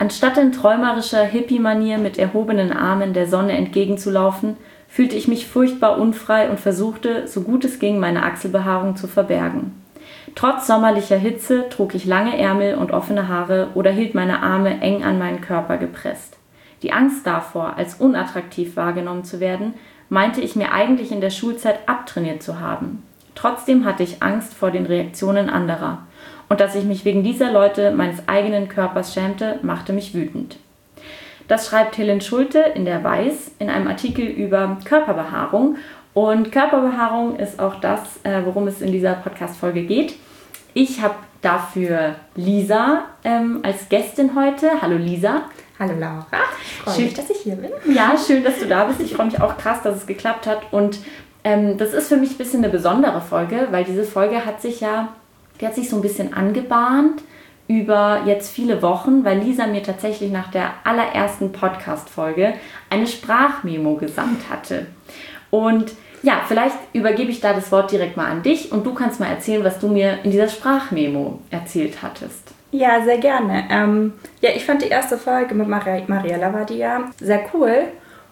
Anstatt in träumerischer Hippie-Manier mit erhobenen Armen der Sonne entgegenzulaufen, fühlte ich mich furchtbar unfrei und versuchte, so gut es ging, meine Achselbehaarung zu verbergen. Trotz sommerlicher Hitze trug ich lange Ärmel und offene Haare oder hielt meine Arme eng an meinen Körper gepresst. Die Angst davor, als unattraktiv wahrgenommen zu werden, meinte ich mir eigentlich in der Schulzeit abtrainiert zu haben. Trotzdem hatte ich Angst vor den Reaktionen anderer. Und dass ich mich wegen dieser Leute meines eigenen Körpers schämte, machte mich wütend. Das schreibt Helen Schulte in der Weiß in einem Artikel über Körperbehaarung. Und Körperbehaarung ist auch das, worum es in dieser Podcast-Folge geht. Ich habe dafür Lisa als Gästin heute. Hallo Lisa. Hallo Laura. Freue mich, dass ich hier bin. Ja, schön, dass du da bist. Ich freue mich auch krass, dass es geklappt hat. Und das ist für mich ein bisschen eine besondere Folge, weil diese Folge hat sich so ein bisschen angebahnt über jetzt viele Wochen, weil Lisa mir tatsächlich nach der allerersten Podcast-Folge eine Sprachmemo gesandt hatte. Und ja, vielleicht übergebe ich da das Wort direkt mal an dich und du kannst mal erzählen, was du mir in dieser Sprachmemo erzählt hattest. Ja, sehr gerne. Ich fand die erste Folge mit Mariella war die ja sehr cool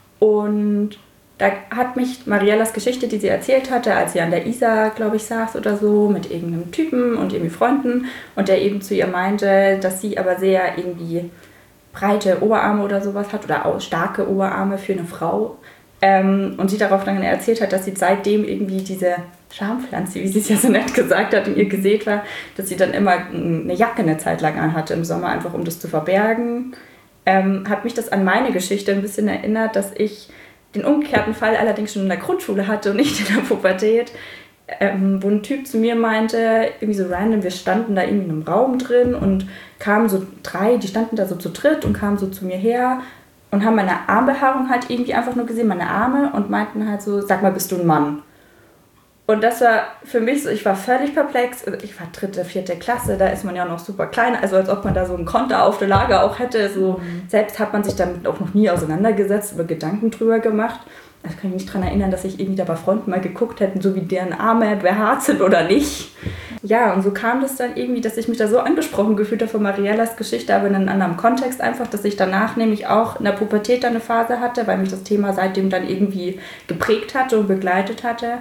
und da hat mich Mariellas Geschichte, die sie erzählt hatte, als sie an der Isar, glaube ich, saß oder so, mit irgendeinem Typen und irgendwie Freunden und der eben zu ihr meinte, dass sie aber sehr irgendwie breite Oberarme oder sowas hat oder auch starke Oberarme für eine Frau. Und sie darauf dann erzählt hat, dass sie seitdem irgendwie diese Schampflanze, wie sie es ja so nett gesagt hat, in ihr gesät war, dass sie dann immer eine Jacke eine Zeit lang anhatte im Sommer, einfach um das zu verbergen. Hat mich das an meine Geschichte ein bisschen erinnert, dass ich den umgekehrten Fall allerdings schon in der Grundschule hatte und nicht in der Pubertät, wo ein Typ zu mir meinte, irgendwie so random, wir standen da irgendwie in einem Raum drin und kamen so die standen da so zu dritt und kamen so zu mir her und haben meine Armbehaarung halt irgendwie einfach nur gesehen, meine Arme, und meinten halt so, sag mal, bist du ein Mann? Und das war für mich so, ich war völlig perplex. Ich war 3., 4. Klasse, da ist man ja noch super klein, also als ob man da so einen Konter auf der Lager auch hätte. So, selbst hat man sich damit auch noch nie auseinandergesetzt, über Gedanken drüber gemacht. Also kann ich mich daran erinnern, dass ich irgendwie da bei Freunden mal geguckt hätte, so wie deren Arme behaart sind oder nicht. Ja, und so kam das dann irgendwie, dass ich mich da so angesprochen gefühlt habe von Mariellas Geschichte, aber in einem anderen Kontext einfach, dass ich danach nämlich auch in der Pubertät dann eine Phase hatte, weil mich das Thema seitdem dann irgendwie geprägt hatte und begleitet hatte.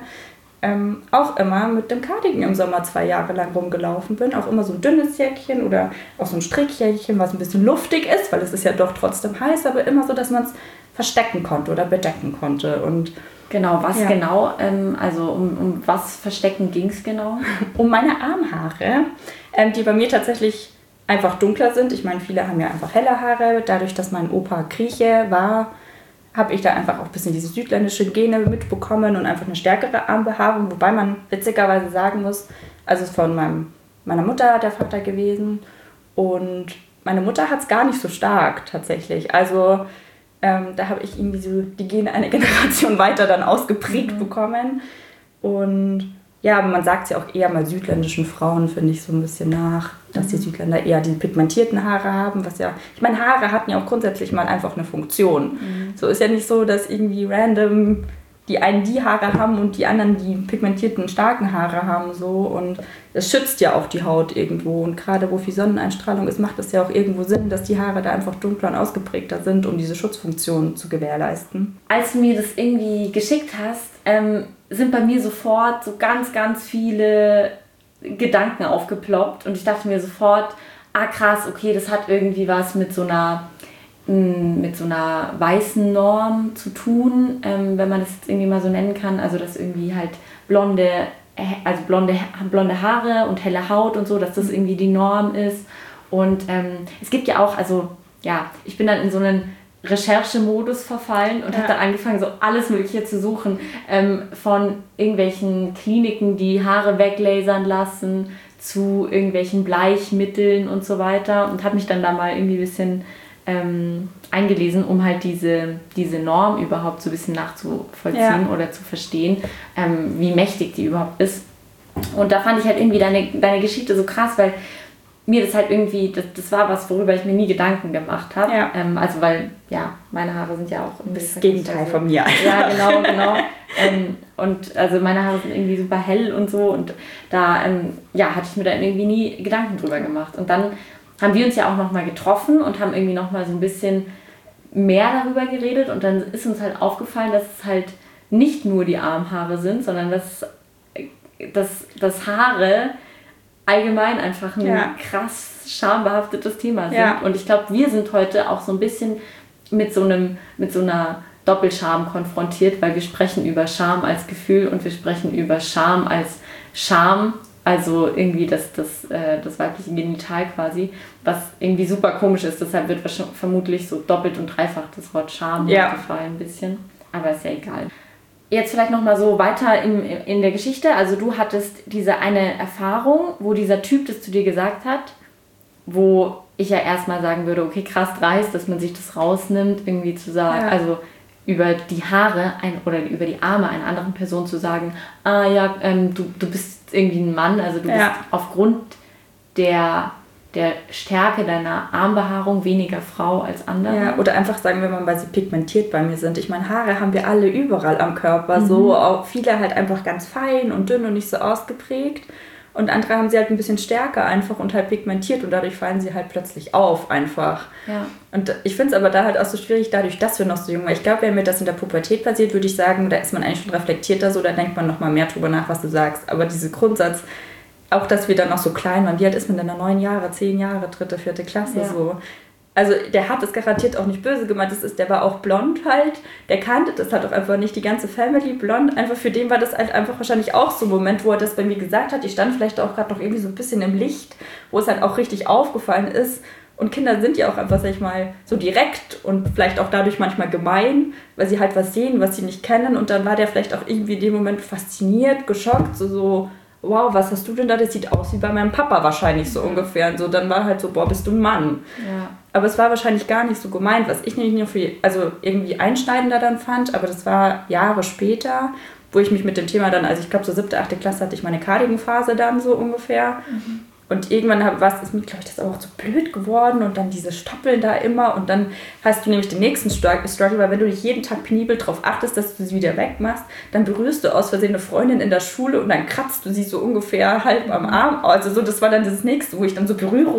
Auch immer mit dem Cardigan im Sommer 2 Jahre lang rumgelaufen bin. Auch immer so ein dünnes Jäckchen oder auch so ein Strickjäckchen, was ein bisschen luftig ist, weil es ist ja doch trotzdem heiß, aber immer so, dass man es verstecken konnte oder bedecken konnte. Und genau, also um was verstecken ging es genau? Um meine Armhaare, die bei mir tatsächlich einfach dunkler sind. Ich meine, viele haben ja einfach helle Haare. Dadurch, dass mein Opa Grieche war, habe ich da einfach auch ein bisschen diese südländische Gene mitbekommen und einfach eine stärkere Armbehaarung, wobei man witzigerweise sagen muss, also es ist von meiner Mutter der Vater gewesen und meine Mutter hat es gar nicht so stark tatsächlich, also da habe ich irgendwie so die Gene eine Generation weiter dann ausgeprägt bekommen und ja, aber man sagt es ja auch eher mal südländischen Frauen, finde ich, so ein bisschen nach, dass die Südländer eher die pigmentierten Haare haben, was ja, ich meine, Haare hatten ja auch grundsätzlich mal einfach eine Funktion. So ist ja nicht so, dass irgendwie random die einen die Haare haben und die anderen die pigmentierten, starken Haare haben, so, und es schützt ja auch die Haut irgendwo und gerade wo viel Sonneneinstrahlung ist, macht es ja auch irgendwo Sinn, dass die Haare da einfach dunkler und ausgeprägter sind, um diese Schutzfunktion zu gewährleisten. Als du mir das irgendwie geschickt hast, sind bei mir sofort so ganz, ganz viele Gedanken aufgeploppt und ich dachte mir sofort, krass, okay, das hat irgendwie was mit so einer weißen Norm zu tun, wenn man das jetzt irgendwie mal so nennen kann, also dass irgendwie halt blonde Haare und helle Haut und so, dass das irgendwie die Norm ist und es gibt ja auch, also ja, ich bin dann in so einen Recherchemodus verfallen und habe dann angefangen, so alles Mögliche zu suchen, von irgendwelchen Kliniken, die Haare weglasern lassen, zu irgendwelchen Bleichmitteln und so weiter und habe mich dann da mal irgendwie ein bisschen eingelesen, um halt diese Norm überhaupt so ein bisschen nachzuvollziehen oder zu verstehen, wie mächtig die überhaupt ist. Und da fand ich halt irgendwie deine Geschichte so krass, weil mir das halt irgendwie, das war was, worüber ich mir nie Gedanken gemacht habe. Ja. Also weil, ja, meine Haare sind ja auch ein bisschen... Das Gegenteil von mir. Ja, genau. Und also meine Haare sind irgendwie super hell und so und da, hatte ich mir da irgendwie nie Gedanken drüber gemacht. Und dann haben wir uns ja auch nochmal getroffen und haben irgendwie nochmal so ein bisschen mehr darüber geredet. Und dann ist uns halt aufgefallen, dass es halt nicht nur die Armhaare sind, sondern dass Haare allgemein einfach ein krass schambehaftetes Thema sind. Ja. Und ich glaube, wir sind heute auch so ein bisschen mit so einer Doppelscham konfrontiert, weil wir sprechen über Scham als Gefühl und wir sprechen über Scham als Scham, also irgendwie das weibliche Genital quasi, was irgendwie super komisch ist. Deshalb wird vermutlich so doppelt und dreifach das Wort Scham gefallen ein bisschen. Aber ist ja egal. Jetzt vielleicht nochmal so weiter in der Geschichte. Also du hattest diese eine Erfahrung, wo dieser Typ das zu dir gesagt hat, wo ich ja erstmal sagen würde, okay, krass dreist, dass man sich das rausnimmt, irgendwie zu sagen, also über die Haare oder über die Arme einer anderen Person zu sagen, du bist irgendwie ein Mann, also du bist aufgrund der Stärke deiner Armbehaarung weniger Frau als andere. Ja, oder einfach sagen wir mal, weil sie pigmentiert bei mir sind. Ich meine, Haare haben wir alle überall am Körper, so auch viele halt einfach ganz fein und dünn und nicht so ausgeprägt. Und andere haben sie halt ein bisschen stärker einfach und halt pigmentiert und dadurch fallen sie halt plötzlich auf einfach. Ja. Und ich finde es aber da halt auch so schwierig, dadurch, dass wir noch so jung waren. Ich glaube, wenn mir das in der Pubertät passiert, würde ich sagen, da ist man eigentlich schon reflektierter so, da denkt man nochmal mehr drüber nach, was du sagst. Aber dieser Grundsatz, auch dass wir dann noch so klein waren, wie alt ist man denn da? 9 Jahre, 10 Jahre, 3., 4. Klasse so. Also der hat es garantiert auch nicht böse gemeint, der war auch blond halt, der kannte das halt auch einfach nicht, die ganze Family blond, einfach für den war das halt einfach wahrscheinlich auch so ein Moment, wo er das bei mir gesagt hat, ich stand vielleicht auch gerade noch irgendwie so ein bisschen im Licht, wo es halt auch richtig aufgefallen ist und Kinder sind ja auch einfach, sag ich mal, so direkt und vielleicht auch dadurch manchmal gemein, weil sie halt was sehen, was sie nicht kennen und dann war der vielleicht auch irgendwie in dem Moment fasziniert, geschockt, so wow, was hast du denn da? Das sieht aus wie bei meinem Papa wahrscheinlich so ungefähr. Und so, dann war halt so, boah, bist du ein Mann. Ja. Aber es war wahrscheinlich gar nicht so gemeint, was ich nämlich nur irgendwie einschneidender dann fand. Aber das war Jahre später, wo ich mich mit dem Thema dann, also ich glaube so 7., 8. Klasse hatte ich meine Cardigan-Phase dann so ungefähr. Und irgendwann ist mir, glaube ich, das aber auch zu blöd geworden und dann diese Stoppeln da immer und dann hast du nämlich den nächsten Struggle, weil wenn du dich jeden Tag penibel darauf achtest, dass du sie wieder wegmachst, dann berührst du aus Versehen eine Freundin in der Schule und dann kratzt du sie so ungefähr halb am Arm. Also so, das war dann das Nächste, wo ich dann so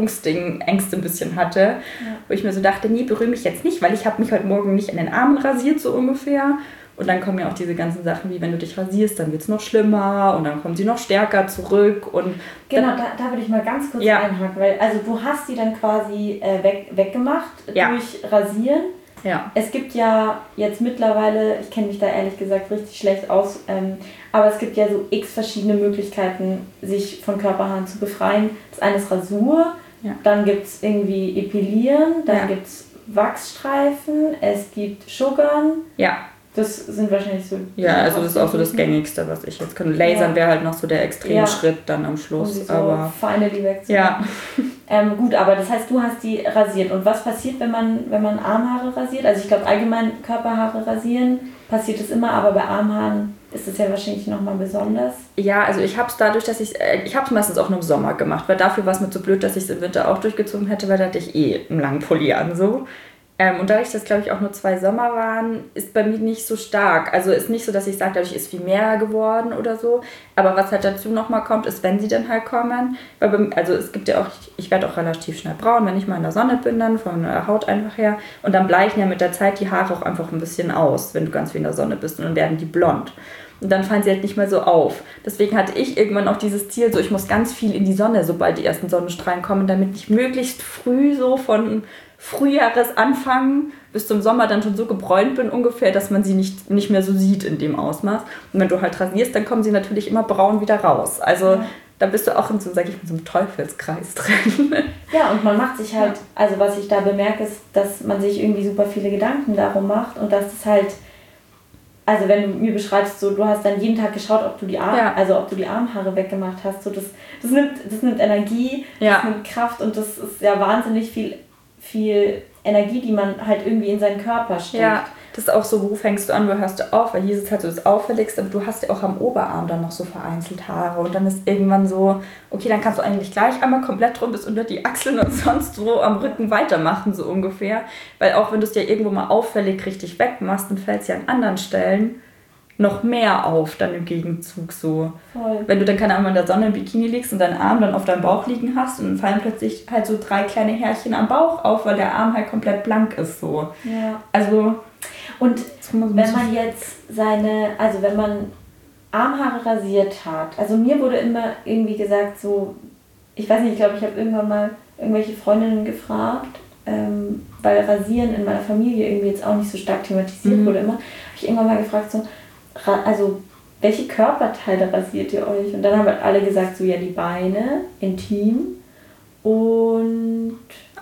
Ängste ein bisschen hatte, wo ich mir so dachte, nee, berühre mich jetzt nicht, weil ich habe mich heute Morgen nicht an den Armen rasiert, so ungefähr. Und dann kommen ja auch diese ganzen Sachen, wie wenn du dich rasierst, dann wird es noch schlimmer und dann kommen sie noch stärker zurück. Und genau, da würde ich mal ganz kurz einhaken, weil also du hast die dann quasi weggemacht durch Rasieren. Ja. Es gibt ja jetzt mittlerweile, ich kenne mich da ehrlich gesagt richtig schlecht aus, aber es gibt ja so x verschiedene Möglichkeiten, sich von Körperhaaren zu befreien. Das eine ist Rasur, dann gibt es irgendwie Epilieren, dann gibt es Wachsstreifen, es gibt Sugarn. Ja. Das sind wahrscheinlich so... Ja, also das ist auch so das Gängigste, was ich jetzt kann. Lasern wäre halt noch so der Extremschritt dann am Schluss. Um so aber finally wegzumachen. Ja. Gut, aber das heißt, du hast die rasiert. Und was passiert, wenn man Armhaare rasiert? Also ich glaube, allgemein Körperhaare rasieren passiert es immer, aber bei Armhaaren ist es ja wahrscheinlich nochmal besonders. Ja, also ich habe es dadurch, dass ich habe es meistens auch nur im Sommer gemacht, weil dafür war es mir zu blöd, dass ich es im Winter auch durchgezogen hätte, weil da hatte ich einen langen Pulli an so. Und dadurch, dass glaube ich auch nur 2 Sommer waren, ist bei mir nicht so stark. Also ist nicht so, dass ich sage, dadurch ist viel mehr geworden oder so. Aber was halt dazu nochmal kommt, ist, wenn sie dann halt kommen. Also es gibt ja auch, ich werde auch relativ schnell braun, wenn ich mal in der Sonne bin dann, von der Haut einfach her. Und dann bleichen ja mit der Zeit die Haare auch einfach ein bisschen aus, wenn du ganz viel in der Sonne bist. Und dann werden die blond. Und dann fallen sie halt nicht mehr so auf. Deswegen hatte ich irgendwann auch dieses Ziel, so ich muss ganz viel in die Sonne, sobald die ersten Sonnenstrahlen kommen, damit ich möglichst früh so von Frühjahresanfang bis zum Sommer dann schon so gebräunt bin ungefähr, dass man sie nicht mehr so sieht in dem Ausmaß. Und wenn du halt rasierst, dann kommen sie natürlich immer braun wieder raus. Also da bist du auch in so, sag ich mal, so einem Teufelskreis drin. Ja, und man macht sich halt, also was ich da bemerke, ist, dass man sich irgendwie super viele Gedanken darum macht und dass es halt, also wenn du mir beschreibst, so du hast dann jeden Tag geschaut, ob du die Armhaare weggemacht hast, so das nimmt Energie, das nimmt Kraft und das ist ja wahnsinnig viel Energie, die man halt irgendwie in seinen Körper steckt. Ja, das ist auch so, wo fängst du an, wo hörst du auf? Weil hier ist es halt so das Auffälligste, aber du hast ja auch am Oberarm dann noch so vereinzelt Haare und dann ist irgendwann so, okay, dann kannst du eigentlich gleich einmal komplett rum bis unter die Achseln und sonst wo am Rücken weitermachen, so ungefähr. Weil auch wenn du es ja irgendwo mal auffällig richtig wegmachst, dann fällt es ja an anderen Stellen noch mehr auf dann im Gegenzug so. Voll. Wenn du dann, keine Ahnung, in der Sonne im Bikini liegst und deinen Arm dann auf deinem Bauch liegen hast und dann fallen plötzlich halt so 3 kleine Härchen am Bauch auf, weil der Arm halt komplett blank ist so. Ja. Also... Und wenn man jetzt wenn man Armhaare rasiert hat, also mir wurde immer irgendwie gesagt so, ich weiß nicht, ich glaube, ich habe irgendwann mal irgendwelche Freundinnen gefragt, weil Rasieren in meiner Familie irgendwie jetzt auch nicht so stark thematisiert wurde immer, habe ich irgendwann mal gefragt so, also welche Körperteile rasiert ihr euch? Und dann haben halt alle gesagt so, ja die Beine, intim und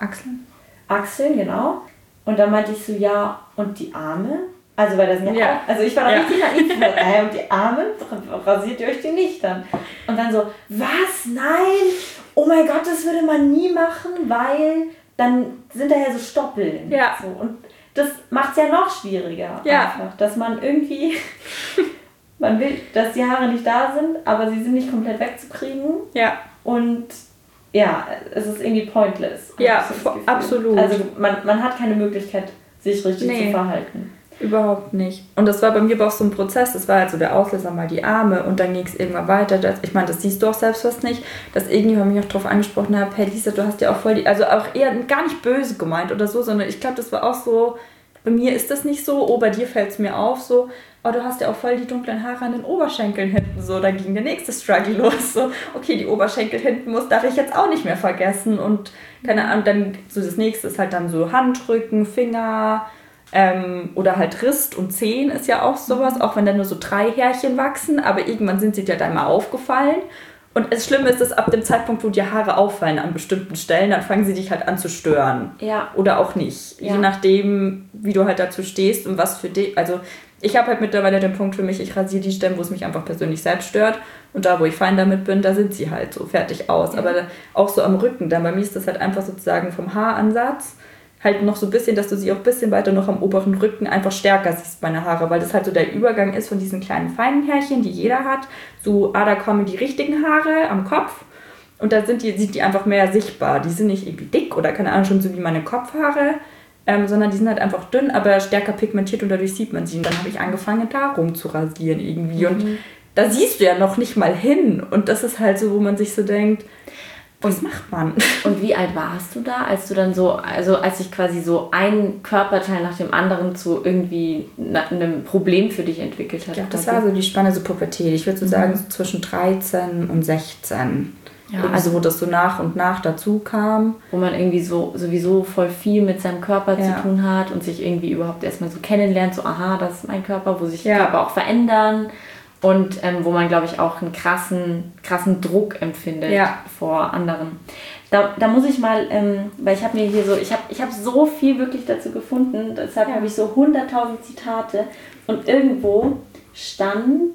Achseln, genau. Und dann meinte ich so, ja, und die Arme? Also, weil das sind ja auch, also ich war da richtig naiv. Und die Arme, rasiert ihr euch die nicht dann? Und dann so, was? Nein! Oh mein Gott, das würde man nie machen, weil dann sind da ja so Stoppeln. Ja. So. Und das macht es ja noch schwieriger. Ja. Einfach, dass man irgendwie, man will, dass die Haare nicht da sind, aber sie sind nicht komplett wegzukriegen. Ja. Und ja, es ist irgendwie pointless. Ja, absolut. Also man hat keine Möglichkeit, sich richtig zu verhalten. Überhaupt nicht. Und das war bei mir aber auch so ein Prozess. Das war halt so der Auslöser, mal die Arme und dann ging es irgendwann weiter. Ich meine, das siehst du auch selbst fast nicht, dass irgendjemand mich auch darauf angesprochen hat, hey Lisa, du hast ja auch voll die, also auch eher gar nicht böse gemeint oder so, sondern ich glaube, das war auch so, bei mir ist das nicht so, bei dir fällt es mir auf, so, oh, du hast ja auch voll die dunklen Haare an den Oberschenkeln hinten, so, da ging der nächste Struggle los, so, okay, die Oberschenkel hinten darf ich jetzt auch nicht mehr vergessen und keine Ahnung, dann so das nächste ist halt dann so Handrücken, Finger, oder halt Rist und Zehen ist ja auch sowas, auch wenn da nur so 3 Härchen wachsen, aber irgendwann sind sie dir dann mal aufgefallen. Und das Schlimme ist, dass ab dem Zeitpunkt, wo dir Haare auffallen an bestimmten Stellen, dann fangen sie dich halt an zu stören. Ja. Oder auch nicht. Ja. Je nachdem, wie du halt dazu stehst und was für dich. Also ich habe halt mittlerweile den Punkt für mich, ich rasiere die Stellen, wo es mich einfach persönlich selbst stört. Und da, wo ich fein damit bin, da sind sie halt so fertig aus. Ja. Aber auch so am Rücken, dann bei mir ist das halt einfach sozusagen vom Haaransatz halt noch so ein bisschen, dass du sie auch ein bisschen weiter noch am oberen Rücken einfach stärker siehst, meine Haare, weil das halt so der Übergang ist von diesen kleinen feinen Härchen, die jeder hat, so, da kommen die richtigen Haare am Kopf und da sind die einfach mehr sichtbar. Die sind nicht irgendwie dick oder keine Ahnung, schon so wie meine Kopfhaare, sondern die sind halt einfach dünn, aber stärker pigmentiert und dadurch sieht man sie. Und dann habe ich angefangen, da rum zu rasieren irgendwie und da siehst du ja noch nicht mal hin und das ist halt so, wo man sich so denkt, was macht man? Und wie alt warst du da, als du dann so, also als sich quasi so ein Körperteil nach dem anderen zu irgendwie einem Problem für dich entwickelt hat? Ja, das war so die Spanne so Pubertät. Ich würde so sagen, so zwischen 13 und 16. Ja, also wo das so nach und nach dazu kam. Wo man irgendwie so sowieso voll viel mit seinem Körper zu tun hat und sich irgendwie überhaupt erstmal so kennenlernt, so aha, das ist mein Körper, wo sich Körper auch verändern. Und wo man, glaube ich, auch einen krassen Druck empfindet vor anderen. Da muss ich mal, weil ich habe mir hier so, ich hab so viel wirklich dazu gefunden, deshalb habe ich so 100.000 Zitate und irgendwo stand,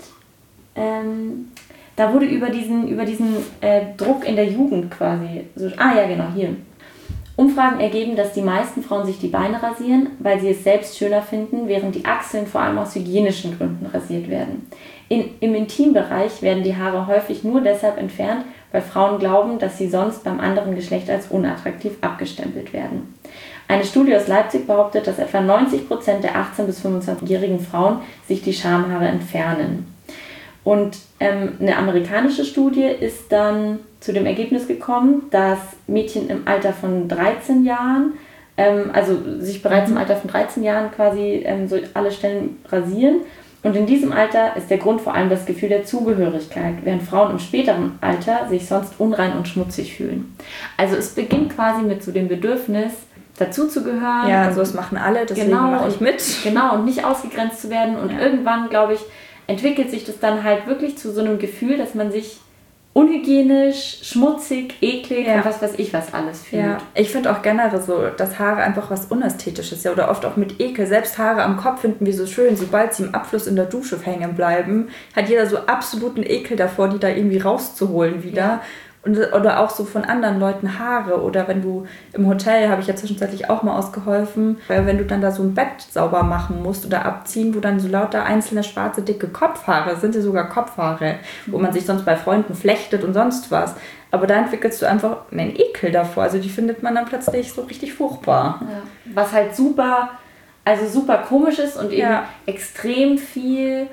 da wurde über diesen Druck in der Jugend quasi, so, genau, hier. Umfragen ergeben, dass die meisten Frauen sich die Beine rasieren, weil sie es selbst schöner finden, während die Achseln vor allem aus hygienischen Gründen rasiert werden. Im Intimbereich werden die Haare häufig nur deshalb entfernt, weil Frauen glauben, dass sie sonst beim anderen Geschlecht als unattraktiv abgestempelt werden. Eine Studie aus Leipzig behauptet, dass etwa 90% der 18- bis 25-jährigen Frauen sich die Schamhaare entfernen. Und eine amerikanische Studie ist dann zu dem Ergebnis gekommen, dass Mädchen im Alter von 13 Jahren, also sich bereits im Alter von 13 Jahren quasi so alle Stellen rasieren. Und in diesem Alter ist der Grund vor allem das Gefühl der Zugehörigkeit, während Frauen im späteren Alter sich sonst unrein und schmutzig fühlen. Also es beginnt quasi mit so dem Bedürfnis, dazuzugehören. Ja, so das machen alle, deswegen mache ich mit. Genau, und nicht ausgegrenzt zu werden. Und irgendwann, glaube ich, entwickelt sich das dann halt wirklich zu so einem Gefühl, dass man sich unhygienisch, schmutzig, eklig und was weiß ich was alles fühlt. Ja. Ich finde auch generell so, dass Haare einfach was Unästhetisches, ja, oder oft auch mit Ekel. Selbst Haare am Kopf finden wir so schön, sobald sie im Abfluss in der Dusche hängen bleiben, hat jeder so absoluten Ekel davor, die da irgendwie rauszuholen wieder. Ja. Oder auch so von anderen Leuten Haare. Oder wenn du im Hotel, habe ich ja zwischenzeitlich auch mal ausgeholfen, weil wenn du dann da so ein Bett sauber machen musst oder abziehen, wo dann so lauter einzelne schwarze, dicke Kopfhaare, sind ja sogar Kopfhaare, wo man sich sonst bei Freunden flechtet und sonst was. Aber da entwickelst du einfach einen Ekel davor. Also die findet man dann plötzlich so richtig furchtbar. Ja. Was halt super komisch ist und eben extrem viel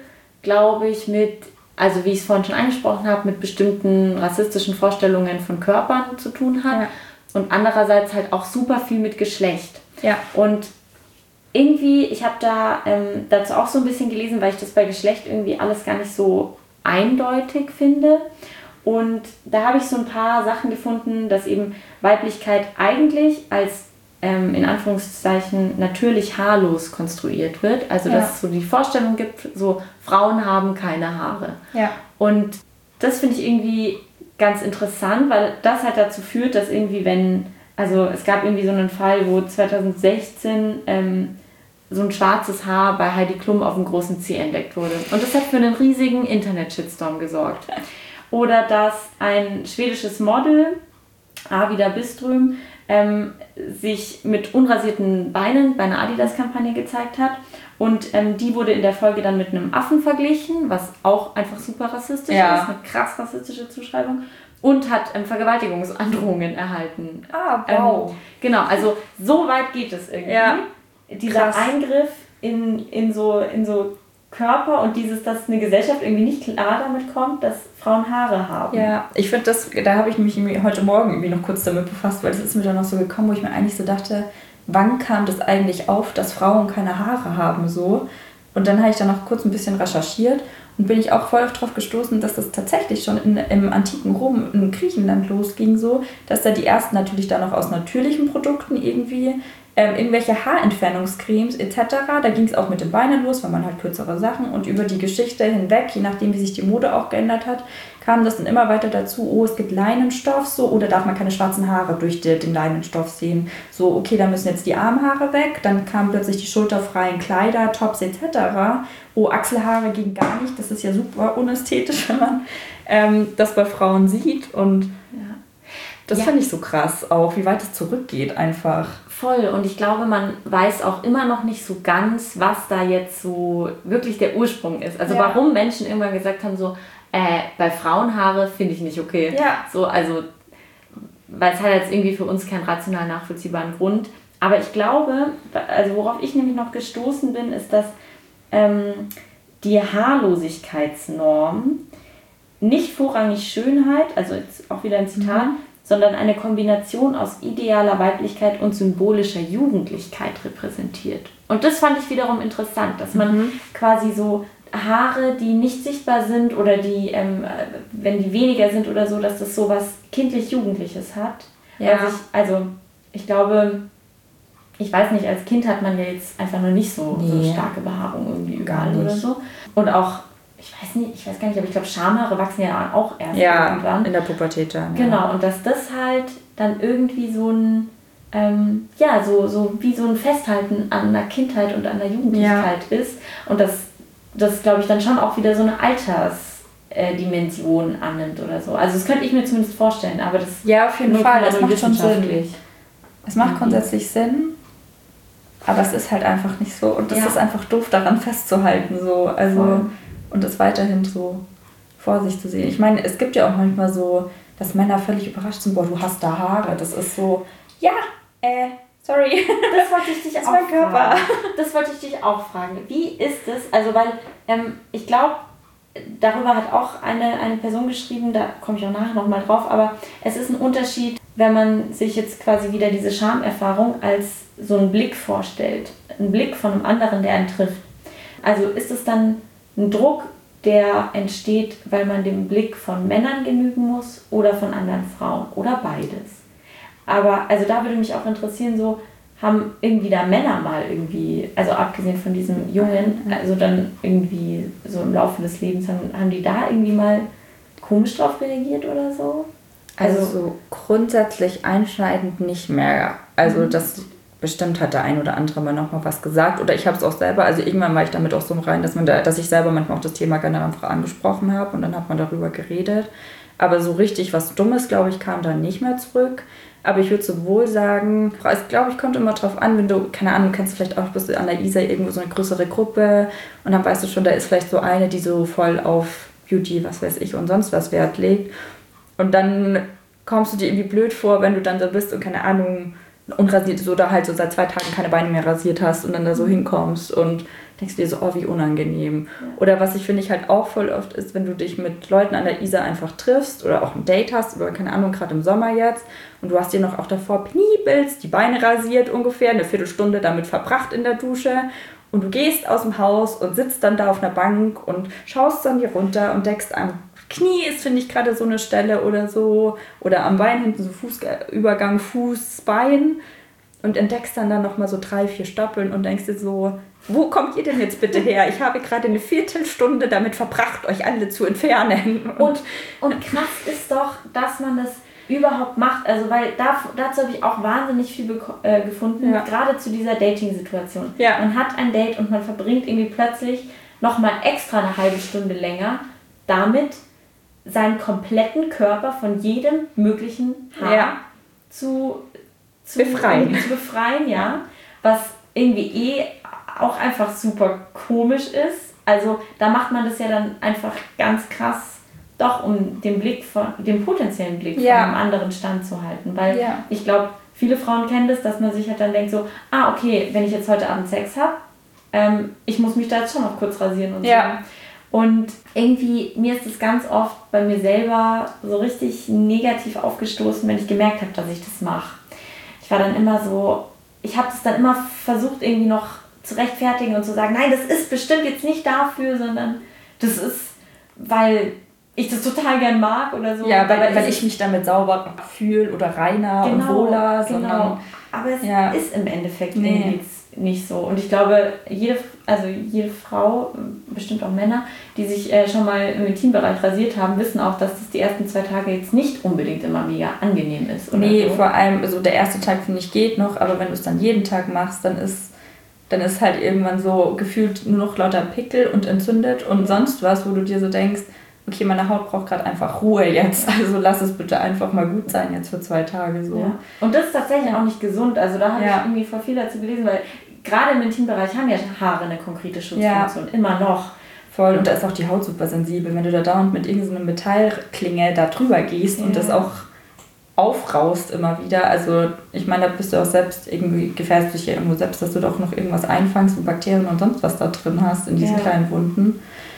glaube ich, also wie ich es vorhin schon angesprochen habe, mit bestimmten rassistischen Vorstellungen von Körpern zu tun hat. Ja. Und andererseits halt auch super viel mit Geschlecht. Ja. Und irgendwie, ich habe da dazu auch so ein bisschen gelesen, weil ich das bei Geschlecht irgendwie alles gar nicht so eindeutig finde. Und da habe ich so ein paar Sachen gefunden, dass eben Weiblichkeit eigentlich als in Anführungszeichen natürlich haarlos konstruiert wird. Also dass es so die Vorstellung gibt, so Frauen haben keine Haare. Ja. Und das finde ich irgendwie ganz interessant, weil das halt dazu führt, dass irgendwie also es gab irgendwie so einen Fall, wo 2016 so ein schwarzes Haar bei Heidi Klum auf dem großen Zeh entdeckt wurde. Und das hat für einen riesigen Internet-Shitstorm gesorgt. Oder dass ein schwedisches Model, Arvida Byström, sich mit unrasierten Beinen bei einer Adidas-Kampagne gezeigt hat. Und die wurde in der Folge dann mit einem Affen verglichen, was auch einfach super rassistisch ist, eine krass rassistische Zuschreibung. Und hat Vergewaltigungsandrohungen erhalten. Ah, wow. Genau, also so weit geht es irgendwie. Ja. Dieser Eingriff in so Körper und dass eine Gesellschaft irgendwie nicht klar damit kommt, dass Frauen Haare haben. Ja, ich finde da habe ich mich heute Morgen irgendwie noch kurz damit befasst, weil es ist mir dann noch so gekommen, wo ich mir eigentlich so dachte, wann kam das eigentlich auf, dass Frauen keine Haare haben so? Und dann habe ich dann noch kurz ein bisschen recherchiert und bin ich auch voll darauf gestoßen, dass das tatsächlich schon im antiken Rom, in Griechenland losging so, dass da die ersten natürlich dann noch aus natürlichen Produkten irgendwie irgendwelche Haarentfernungscremes etc. Da ging es auch mit den Beinen los, weil man halt kürzere Sachen und über die Geschichte hinweg, je nachdem wie sich die Mode auch geändert hat, kam das dann immer weiter dazu, es gibt Leinenstoff so, oder darf man keine schwarzen Haare durch den Leinenstoff sehen. So, okay, dann müssen jetzt die Armhaare weg, dann kamen plötzlich die schulterfreien Kleider, Tops etc. Oh, Achselhaare ging gar nicht, das ist ja super unästhetisch, wenn man das bei Frauen sieht und das finde ich so krass auch, wie weit es zurückgeht einfach. Voll, und ich glaube, man weiß auch immer noch nicht so ganz, was da jetzt so wirklich der Ursprung ist. Also warum Menschen irgendwann gesagt haben, so, bei Frauenhaare finde ich nicht okay. Ja. So, also, weil es hat jetzt irgendwie für uns keinen rational nachvollziehbaren Grund. Aber ich glaube, also worauf ich nämlich noch gestoßen bin, ist, dass die Haarlosigkeitsnorm nicht vorrangig Schönheit, also jetzt auch wieder ein Zitat, sondern eine Kombination aus idealer Weiblichkeit und symbolischer Jugendlichkeit repräsentiert. Und das fand ich wiederum interessant, dass man quasi so Haare, die nicht sichtbar sind oder die, wenn die weniger sind oder so, dass das so was kindlich-jugendliches hat. Ja. Ich glaube, ich weiß nicht, als Kind hat man ja jetzt einfach nur nicht so starke Behaarung irgendwie überall oder so. Und auch, ich weiß gar nicht, aber ich glaube, Schamhaare wachsen ja auch erst irgendwann. In der Pubertät dann. Genau, und dass das halt dann irgendwie so ein, so wie so ein Festhalten an der Kindheit und an der Jugendlichkeit ist. Und das glaube ich, dann schon auch wieder so eine Altersdimension annimmt oder so. Also das könnte ich mir zumindest vorstellen, aber das... Ja, auf jeden Fall, das macht schon Sinn. Es macht grundsätzlich Sinn, aber es ist halt einfach nicht so. Und das ist einfach doof, daran festzuhalten. So. Also... Und das weiterhin so vor sich zu sehen. Ich meine, es gibt ja auch manchmal so, dass Männer völlig überrascht sind, boah, du hast da Haare. Das ist so, sorry. Das wollte ich dich auch fragen. Das wollte ich dich auch fragen. Wie ist es, also weil ich glaube, darüber hat auch eine Person geschrieben, da komme ich auch nachher nochmal drauf, aber es ist ein Unterschied, wenn man sich jetzt quasi wieder diese Schamerfahrung als so einen Blick vorstellt. Ein Blick von einem anderen, der einen trifft. Also ist es dann ein Druck, der entsteht, weil man dem Blick von Männern genügen muss oder von anderen Frauen oder beides. Aber also da würde mich auch interessieren, so haben irgendwie da Männer mal irgendwie, also abgesehen von diesem Jungen, also dann irgendwie so im Laufe des Lebens, haben die da irgendwie mal komisch drauf reagiert oder so? Also so grundsätzlich einschneidend nicht mehr. Also das... Bestimmt hat der ein oder andere mal noch mal was gesagt. Oder ich habe es auch selber, also irgendwann war ich damit auch so rein, dass ich selber manchmal auch das Thema gerne einfach angesprochen habe und dann hat man darüber geredet. Aber so richtig was Dummes, glaube ich, kam dann nicht mehr zurück. Aber ich würde so wohl sagen, es glaube ich, kommt immer drauf an, wenn du, keine Ahnung, kennst du vielleicht auch, bist du an der Isar irgendwo so eine größere Gruppe und dann weißt du schon, da ist vielleicht so eine, die so voll auf Beauty, was weiß ich und sonst was Wert legt. Und dann kommst du dir irgendwie blöd vor, wenn du dann da bist und keine Ahnung, unrasiert ist oder halt so seit 2 Tagen keine Beine mehr rasiert hast und dann da so hinkommst und denkst du dir so, oh, wie unangenehm. Ja. Oder was ich finde ich halt auch voll oft ist, wenn du dich mit Leuten an der Isar einfach triffst oder auch ein Date hast oder keine Ahnung, gerade im Sommer jetzt und du hast dir noch auch davor penibelst, die Beine rasiert ungefähr, eine Viertelstunde damit verbracht in der Dusche und du gehst aus dem Haus und sitzt dann da auf einer Bank und schaust dann hier runter und denkst am Knie ist, finde ich, gerade so eine Stelle oder so oder am Bein hinten so Fußübergang, Fuß, Bein und entdeckst dann nochmal so 3-4 Stoppeln und denkst dir so, wo kommt ihr denn jetzt bitte her? Ich habe gerade eine Viertelstunde damit verbracht, euch alle zu entfernen. Und krass ist doch, dass man das überhaupt macht. Also, weil dazu habe ich auch wahnsinnig viel gefunden, gerade zu dieser Dating-Situation. Ja. Man hat ein Date und man verbringt irgendwie plötzlich nochmal extra eine halbe Stunde länger damit, seinen kompletten Körper von jedem möglichen Haar zu befreien, ja. Was irgendwie auch einfach super komisch ist. Also da macht man das ja dann einfach ganz krass doch, um den potenziellen Blick von einem anderen standzuhalten. Weil ich glaube, viele Frauen kennen das, dass man sich halt dann denkt so, okay, wenn ich jetzt heute Abend Sex habe, ich muss mich da jetzt schon noch kurz rasieren und so. Und irgendwie, mir ist es ganz oft bei mir selber so richtig negativ aufgestoßen, wenn ich gemerkt habe, dass ich das mache. Ich war dann immer so, ich habe das dann immer versucht irgendwie noch zu rechtfertigen und zu sagen, nein, das ist bestimmt jetzt nicht dafür, sondern das ist, weil ich das total gern mag oder so. Ja, weil ich mich damit sauber fühle oder reiner und wohler. Sondern, aber es ist im Endeffekt irgendwie nicht so. Und ich glaube, jede Frau, bestimmt auch Männer, die sich schon mal im Intimbereich rasiert haben, wissen auch, dass das die ersten 2 Tage jetzt nicht unbedingt immer mega angenehm ist. Oder so. Vor allem, also der erste Tag finde ich geht noch, aber wenn du es dann jeden Tag machst, dann ist halt irgendwann so gefühlt nur noch lauter Pickel und entzündet und sonst was, wo du dir so denkst, okay, meine Haut braucht gerade einfach Ruhe jetzt, also lass es bitte einfach mal gut sein jetzt für 2 Tage so. Ja. Und das ist tatsächlich auch nicht gesund, also da habe ich irgendwie voll viel dazu gelesen, weil gerade im Intimbereich haben ja Haare eine konkrete Schutzfunktion, immer noch. Voll, und da ist auch die Haut super sensibel, wenn du da dauernd mit irgendeiner Metallklinge da drüber gehst und das auch aufraust immer wieder, also ich meine, da bist du auch selbst irgendwie, gefährdest dich ja irgendwo selbst, dass du doch noch irgendwas einfangst und Bakterien und sonst was da drin hast in diesen kleinen Wunden.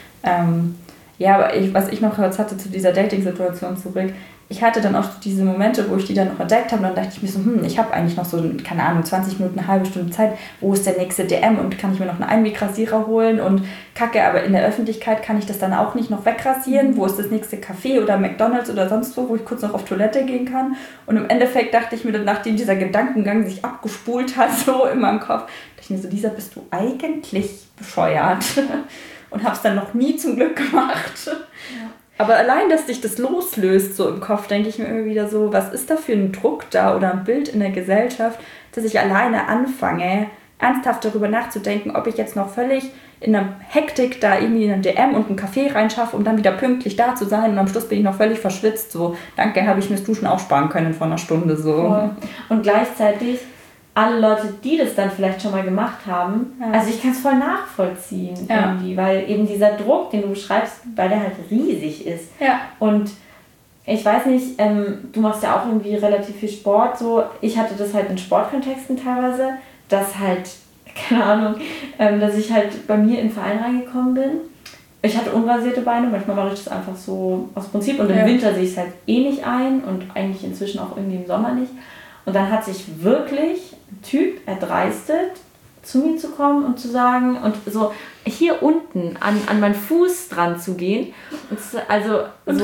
Aber was ich noch kurz hatte zu dieser Dating-Situation zurück, ich hatte dann auch diese Momente, wo ich die dann noch entdeckt habe, dann dachte ich mir so, ich habe eigentlich noch so, keine Ahnung, 20 Minuten, eine halbe Stunde Zeit, wo ist der nächste DM und kann ich mir noch einen Einwegrasierer holen und kacke, aber in der Öffentlichkeit kann ich das dann auch nicht noch wegrasieren, wo ist das nächste Café oder McDonald's oder sonst wo ich kurz noch auf Toilette gehen kann und im Endeffekt dachte ich mir dann, nachdem dieser Gedankengang sich abgespult hat, so in meinem Kopf, dachte ich mir so, Lisa, bist du eigentlich bescheuert? Und habe es dann noch nie zum Glück gemacht. Ja. Aber allein, dass dich das loslöst so im Kopf, denke ich mir immer wieder so, was ist da für ein Druck da oder ein Bild in der Gesellschaft, dass ich alleine anfange, ernsthaft darüber nachzudenken, ob ich jetzt noch völlig in einer Hektik da irgendwie in einen DM und einen Kaffee reinschaffe, um dann wieder pünktlich da zu sein und am Schluss bin ich noch völlig verschwitzt. So, danke, habe ich mir das Duschen auch sparen können vor einer Stunde. So. Voll. Und gleichzeitig alle Leute, die das dann vielleicht schon mal gemacht haben, also ich kann es voll nachvollziehen irgendwie, weil eben dieser Druck, den du beschreibst, weil der halt riesig ist. Ja. Und ich weiß nicht, du machst ja auch irgendwie relativ viel Sport, so. Ich hatte das halt in Sportkontexten teilweise, dass halt, keine Ahnung, dass ich halt bei mir in den Verein reingekommen bin. Ich hatte unrasierte Beine, manchmal mache ich das einfach so aus Prinzip und im Winter sehe ich es halt nicht ein und eigentlich inzwischen auch irgendwie im Sommer nicht. Und dann hat sich wirklich ein Typ erdreistet, zu mir zu kommen und zu sagen, und so hier unten an meinen Fuß dran zu gehen. Und wie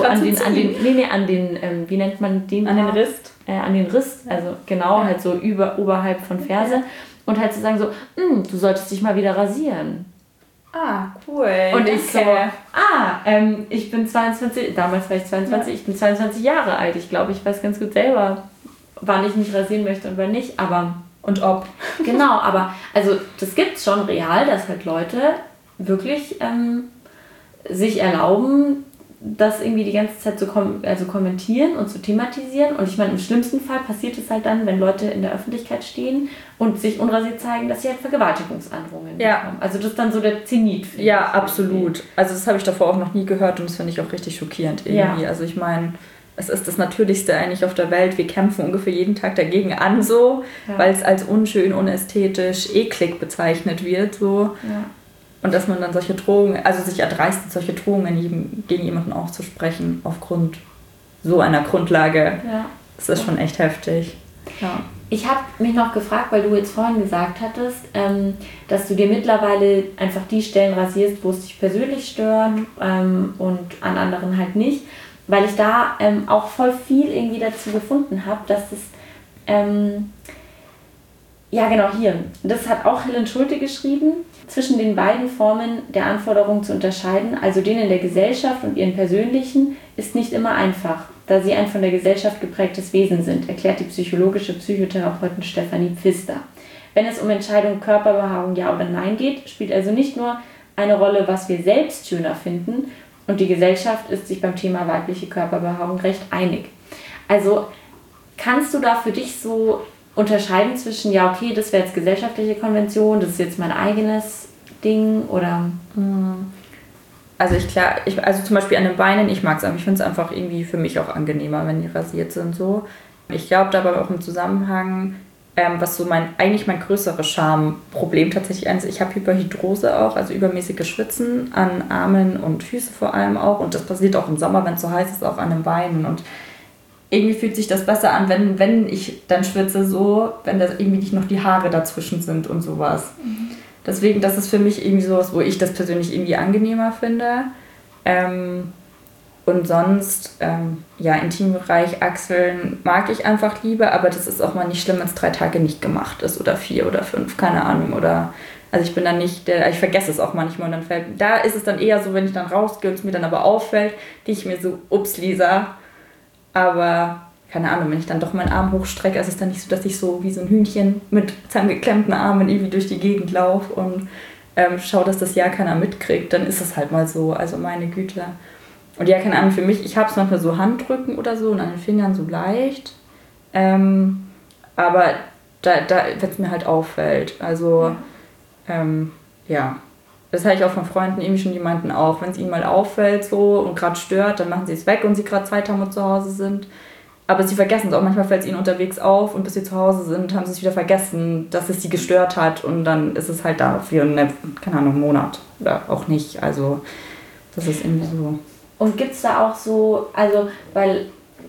nennt man den? An den Rist. An den Rist, also genau, halt so oberhalb von Ferse. Ja. Und halt zu sagen so, du solltest dich mal wieder rasieren. Ah, cool. Und ich so, ich bin 22, damals war ich 22, ich bin 22 Jahre alt. Ich glaube, ich weiß ganz gut selber, wann ich mich rasieren möchte und wann nicht, aber... Und ob. Genau, aber also das gibt's schon real, dass halt Leute wirklich sich erlauben, das irgendwie die ganze Zeit zu kommentieren und zu thematisieren. Und ich meine, im schlimmsten Fall passiert es halt dann, wenn Leute in der Öffentlichkeit stehen und sich unrasiert zeigen, dass sie halt Vergewaltigungsandrohungen bekommen. Also das ist dann so der Zenit. Ja, absolut. Also das habe ich davor auch noch nie gehört und das finde ich auch richtig schockierend irgendwie. Ja. Also ich meine... Es ist das Natürlichste eigentlich auf der Welt. Wir kämpfen ungefähr jeden Tag dagegen an, so, weil es als unschön, unästhetisch, eklig bezeichnet wird. So. Ja. Und dass man dann solche Drohungen, also sich erdreistet, solche Drohungen gegen jemanden auszusprechen, aufgrund so einer Grundlage, das ist schon echt heftig. Ja. Ich habe mich noch gefragt, weil du jetzt vorhin gesagt hattest, dass du dir mittlerweile einfach die Stellen rasierst, wo es dich persönlich stört und an anderen halt nicht, weil ich da auch voll viel irgendwie dazu gefunden habe, dass es ja, genau, hier. Das hat auch Helen Schulte geschrieben. Zwischen den beiden Formen der Anforderungen zu unterscheiden, also den in der Gesellschaft und ihren persönlichen, ist nicht immer einfach, da sie ein von der Gesellschaft geprägtes Wesen sind, erklärt die psychologische Psychotherapeutin Stefanie Pfister. Wenn es um Entscheidungen Körperbehaarung ja oder nein geht, spielt also nicht nur eine Rolle, was wir selbst schöner finden, und die Gesellschaft ist sich beim Thema weibliche Körperbehaarung recht einig. Also kannst du da für dich so unterscheiden zwischen, ja okay, das wäre jetzt gesellschaftliche Konvention, das ist jetzt mein eigenes Ding, oder? Also also zum Beispiel an den Beinen, ich mag es einfach, ich finde es einfach irgendwie für mich auch angenehmer, wenn die rasiert sind so. Ich glaube dabei auch im Zusammenhang, was so mein größeres Schamproblem tatsächlich ist, ich habe Hyperhidrose auch, also übermäßiges Schwitzen an Armen und Füße vor allem auch, und das passiert auch im Sommer, wenn es so heiß ist, auch an den Beinen, und irgendwie fühlt sich das besser an, wenn ich dann schwitze, so, wenn da irgendwie nicht noch die Haare dazwischen sind und sowas. Deswegen, das ist für mich irgendwie sowas, wo ich das persönlich irgendwie angenehmer finde. Und sonst, ja, Intimbereich, Achseln mag ich einfach lieber, aber das ist auch mal nicht schlimm, wenn es 3 Tage nicht gemacht ist oder 4 oder 5, keine Ahnung. Oder, also ich bin dann nicht, ich vergesse es auch manchmal, und dann da ist es dann eher so, wenn ich dann rausgehe und es mir dann aber auffällt, die ich mir so, ups, Lisa. Aber, keine Ahnung, wenn ich dann doch meinen Arm hochstrecke, ist es dann nicht so, dass ich so wie so ein Hühnchen mit zusammengeklemmten Armen irgendwie durch die Gegend laufe und schaue, dass das ja keiner mitkriegt. Dann ist es halt mal so, also meine Güte. Und ja, keine Ahnung, für mich, ich habe es manchmal so Handrücken oder so und an den Fingern so leicht. Aber wenn es mir halt auffällt. Also, ja. Das habe ich auch von Freunden irgendwie schon, die meinten auch, wenn es ihnen mal auffällt so und gerade stört, dann machen sie es weg und sie gerade Zeit haben und zu Hause sind. Aber sie vergessen es auch, manchmal fällt es ihnen unterwegs auf und bis sie zu Hause sind, haben sie es wieder vergessen, dass es sie gestört hat, und dann ist es halt da für keine Ahnung, einen Monat oder auch nicht. Also das ist irgendwie so. Und gibt es da auch so, also weil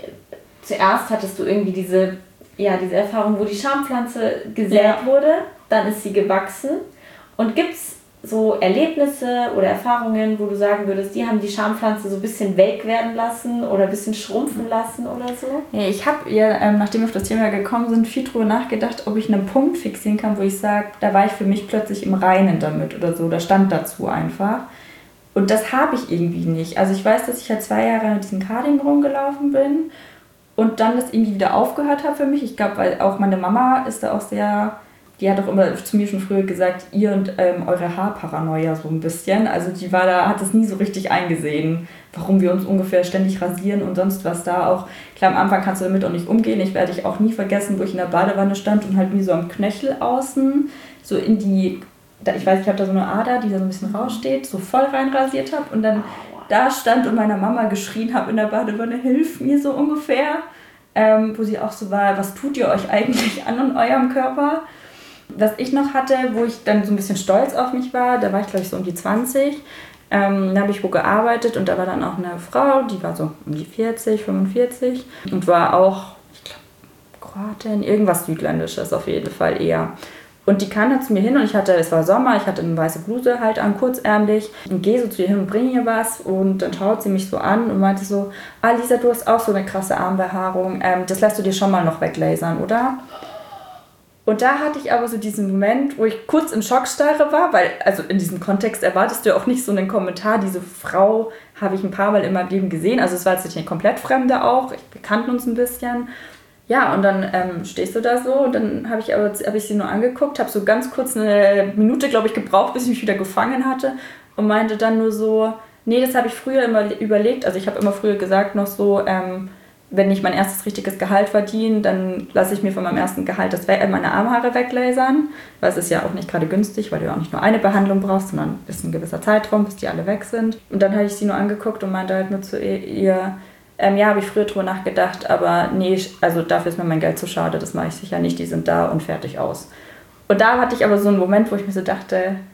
zuerst hattest du irgendwie diese Erfahrung, wo die Schampflanze gesät wurde, dann ist sie gewachsen, und gibt es so Erlebnisse oder Erfahrungen, wo du sagen würdest, die haben die Schampflanze so ein bisschen welk werden lassen oder ein bisschen schrumpfen lassen oder so? Ja, ich habe ja, nachdem wir auf das Thema gekommen sind, viel drüber nachgedacht, ob ich einen Punkt fixieren kann, wo ich sage, da war ich für mich plötzlich im Reinen damit oder so, da stand dazu einfach. Und das habe ich irgendwie nicht. Also ich weiß, dass ich ja 2 Jahre mit diesem Cardigan rumgelaufen bin und dann das irgendwie wieder aufgehört habe für mich. Ich glaube, weil auch meine Mama ist da auch sehr... Die hat auch immer zu mir schon früher gesagt, ihr und eure Haarparanoia so ein bisschen. Also die hat es nie so richtig eingesehen, warum wir uns ungefähr ständig rasieren und sonst was da auch. Klar, am Anfang kannst du damit auch nicht umgehen. Ich werde auch nie vergessen, wo ich in der Badewanne stand und halt wie so am Knöchel außen, so in die, ich weiß, ich habe da so eine Ader, die da so ein bisschen raussteht, so voll reinrasiert habe und dann da stand und meiner Mama geschrien habe in der Badewanne, hilf mir so ungefähr. Wo sie auch so war, was tut ihr euch eigentlich an eurem Körper? Was ich noch hatte, wo ich dann so ein bisschen stolz auf mich war, da war ich glaube ich so um die 20, da habe ich wo gearbeitet und da war dann auch eine Frau, die war so um die 40, 45 und war auch, ich glaube, Kroatin, irgendwas Südländisches auf jeden Fall eher. Und die kam dann zu mir hin und es war Sommer, ich hatte eine weiße Bluse halt an, kurzärmlich, und gehe so zu ihr hin und bringe ihr was, und dann schaut sie mich so an und meinte so, Lisa, du hast auch so eine krasse Armbehaarung, das lässt du dir schon mal noch weglasern, oder? Und da hatte ich aber so diesen Moment, wo ich kurz in Schockstarre war, weil, also in diesem Kontext erwartest du ja auch nicht so einen Kommentar. Diese Frau habe ich ein paar Mal in meinem Leben gesehen, also es war jetzt nicht eine komplett Fremde auch, wir kannten uns ein bisschen. Ja, und dann stehst du da so, und dann habe ich sie nur angeguckt, habe so ganz kurz eine Minute, glaube ich, gebraucht, bis ich mich wieder gefangen hatte, und meinte dann nur so, nee, das habe ich früher immer überlegt, also ich habe immer früher gesagt noch so, wenn ich mein erstes richtiges Gehalt verdiene, dann lasse ich mir von meinem ersten Gehalt meine Armhaare weglasern, weil es ist ja auch nicht gerade günstig, weil du ja auch nicht nur eine Behandlung brauchst, sondern es ist ein gewisser Zeitraum, bis die alle weg sind. Und dann habe ich sie nur angeguckt und meinte halt nur zu ihr, ja, habe ich früher drüber nachgedacht, aber nee, also dafür ist mir mein Geld zu schade, das mache ich sicher nicht, die sind da und fertig aus. Und da hatte ich aber so einen Moment, wo ich mir so dachte,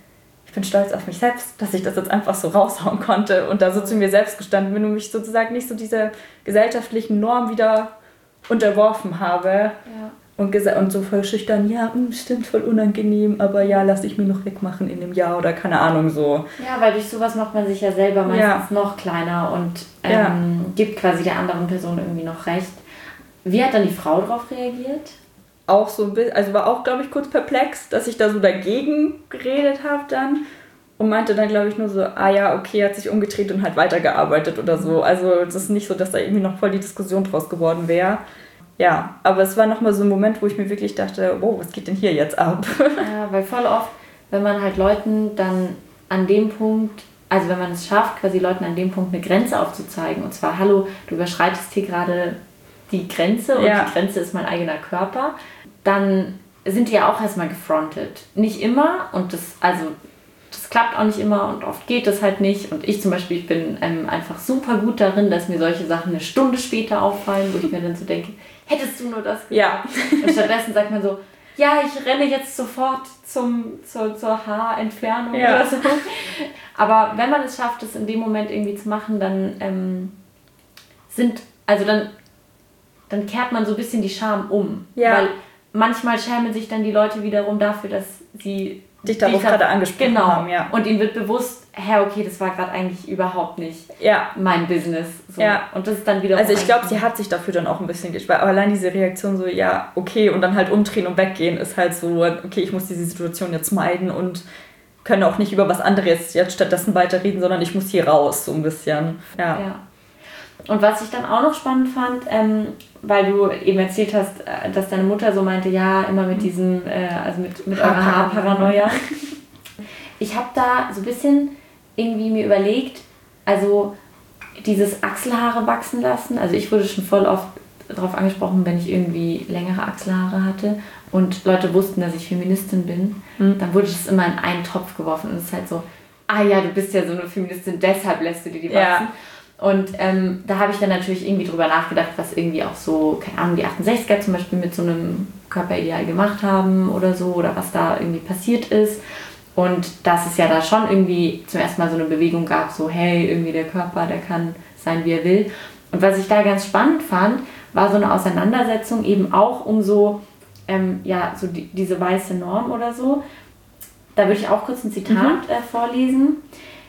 ich bin stolz auf mich selbst, dass ich das jetzt einfach so raushauen konnte und da so zu mir selbst gestanden bin und mich sozusagen nicht so diese gesellschaftlichen Normen wieder unterworfen habe. Ja. Und so voll schüchtern, ja, stimmt, voll unangenehm, aber ja, lass ich mir noch wegmachen in einem Jahr oder keine Ahnung so. Ja, weil durch sowas macht man sich ja selber meistens noch kleiner und gibt quasi der anderen Person irgendwie noch recht. Wie hat dann die Frau darauf reagiert? Auch so ein bisschen, also war auch, glaube ich, kurz perplex, dass ich da so dagegen geredet habe dann und meinte dann, glaube ich, nur so, ja, okay, hat sich umgedreht und halt weitergearbeitet oder so. Also es ist nicht so, dass da irgendwie noch voll die Diskussion draus geworden wäre. Ja, aber es war nochmal so ein Moment, wo ich mir wirklich dachte, wow, was geht denn hier jetzt ab? Ja, weil voll oft, wenn man halt Leuten dann an dem Punkt, also wenn man es schafft, quasi Leuten an dem Punkt eine Grenze aufzuzeigen, und zwar, hallo, du überschreitest hier gerade die Grenze und die Grenze ist mein eigener Körper, dann sind die ja auch erstmal gefrontet. Nicht immer und das klappt auch nicht immer und oft geht das halt nicht. Und ich zum Beispiel, ich bin einfach super gut darin, dass mir solche Sachen eine Stunde später auffallen, wo ich mir dann so denke, hättest du nur das gesagt? Ja. Und stattdessen sagt man so, ja, ich renne jetzt sofort zur Haarentfernung oder so. Aber wenn man es schafft, das in dem Moment irgendwie zu machen, dann dann kehrt man so ein bisschen die Scham um. Ja. Weil manchmal schämen sich dann die Leute wiederum dafür, dass sie dich darauf gerade angesprochen haben. Ja. Und ihnen wird bewusst, okay, das war gerade eigentlich überhaupt nicht mein Business. So. Ja. Und das ist dann wieder. Also ich glaube, sie hat sich dafür dann auch ein bisschen gesperrt. Aber allein diese Reaktion so, ja, okay, und dann halt umdrehen und weggehen, ist halt so, okay, ich muss diese Situation jetzt meiden und kann auch nicht über was anderes jetzt stattdessen weiterreden, sondern ich muss hier raus, so ein bisschen. Ja. Und was ich dann auch noch spannend fand, weil du eben erzählt hast, dass deine Mutter so meinte, ja, immer mit diesem, also mit eurer Haarparanoia. Ich habe da so ein bisschen irgendwie mir überlegt, also dieses Achselhaare wachsen lassen. Also ich wurde schon voll oft darauf angesprochen, wenn ich irgendwie längere Achselhaare hatte und Leute wussten, dass ich Feministin bin, dann wurde das immer in einen Topf geworfen und es ist halt so, ja, du bist ja so eine Feministin, deshalb lässt du dir die wachsen. Und da habe ich dann natürlich irgendwie drüber nachgedacht, was irgendwie auch so, keine Ahnung, die 68er zum Beispiel mit so einem Körperideal gemacht haben oder so, oder was da irgendwie passiert ist. Und dass es ja da schon irgendwie zum ersten Mal so eine Bewegung gab, so hey, irgendwie der Körper, der kann sein, wie er will. Und was ich da ganz spannend fand, war so eine Auseinandersetzung eben auch um so, so diese weiße Norm oder so. Da würde ich auch kurz ein Zitat vorlesen.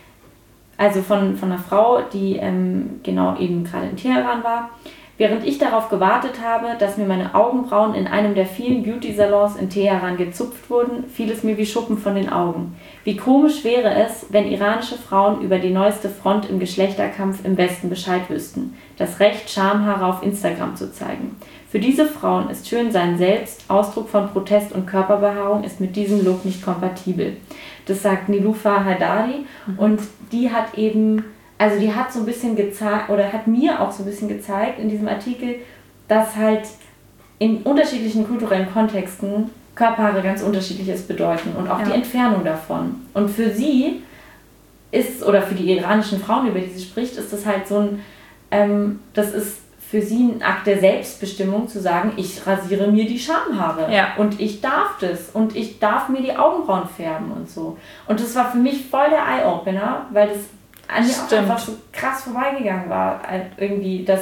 Also von einer Frau, die genau eben gerade in Teheran war. Während ich darauf gewartet habe, dass mir meine Augenbrauen in einem der vielen Beauty-Salons in Teheran gezupft wurden, fiel es mir wie Schuppen von den Augen. Wie komisch wäre es, wenn iranische Frauen über die neueste Front im Geschlechterkampf im Westen Bescheid wüssten. Das Recht, Schamhaare auf Instagram zu zeigen. Für diese Frauen ist Schönsein selbst, Ausdruck von Protest und Körperbehaarung, ist mit diesem Look nicht kompatibel. Das sagt Niloufar Haidari und die hat eben, also die hat so ein bisschen gezeigt, oder hat mir auch so ein bisschen gezeigt in diesem Artikel, dass halt in unterschiedlichen kulturellen Kontexten Körperhaare ganz unterschiedliches bedeuten und auch die Entfernung davon. Und für sie ist, oder für die iranischen Frauen, über die sie spricht, ist das halt so ein, das ist für sie ein Akt der Selbstbestimmung zu sagen, ich rasiere mir die Schamhaare und ich darf das und ich darf mir die Augenbrauen färben und so. Und das war für mich voll der Eye-Opener, weil das an mir auch einfach so krass vorbeigegangen war. Irgendwie, dass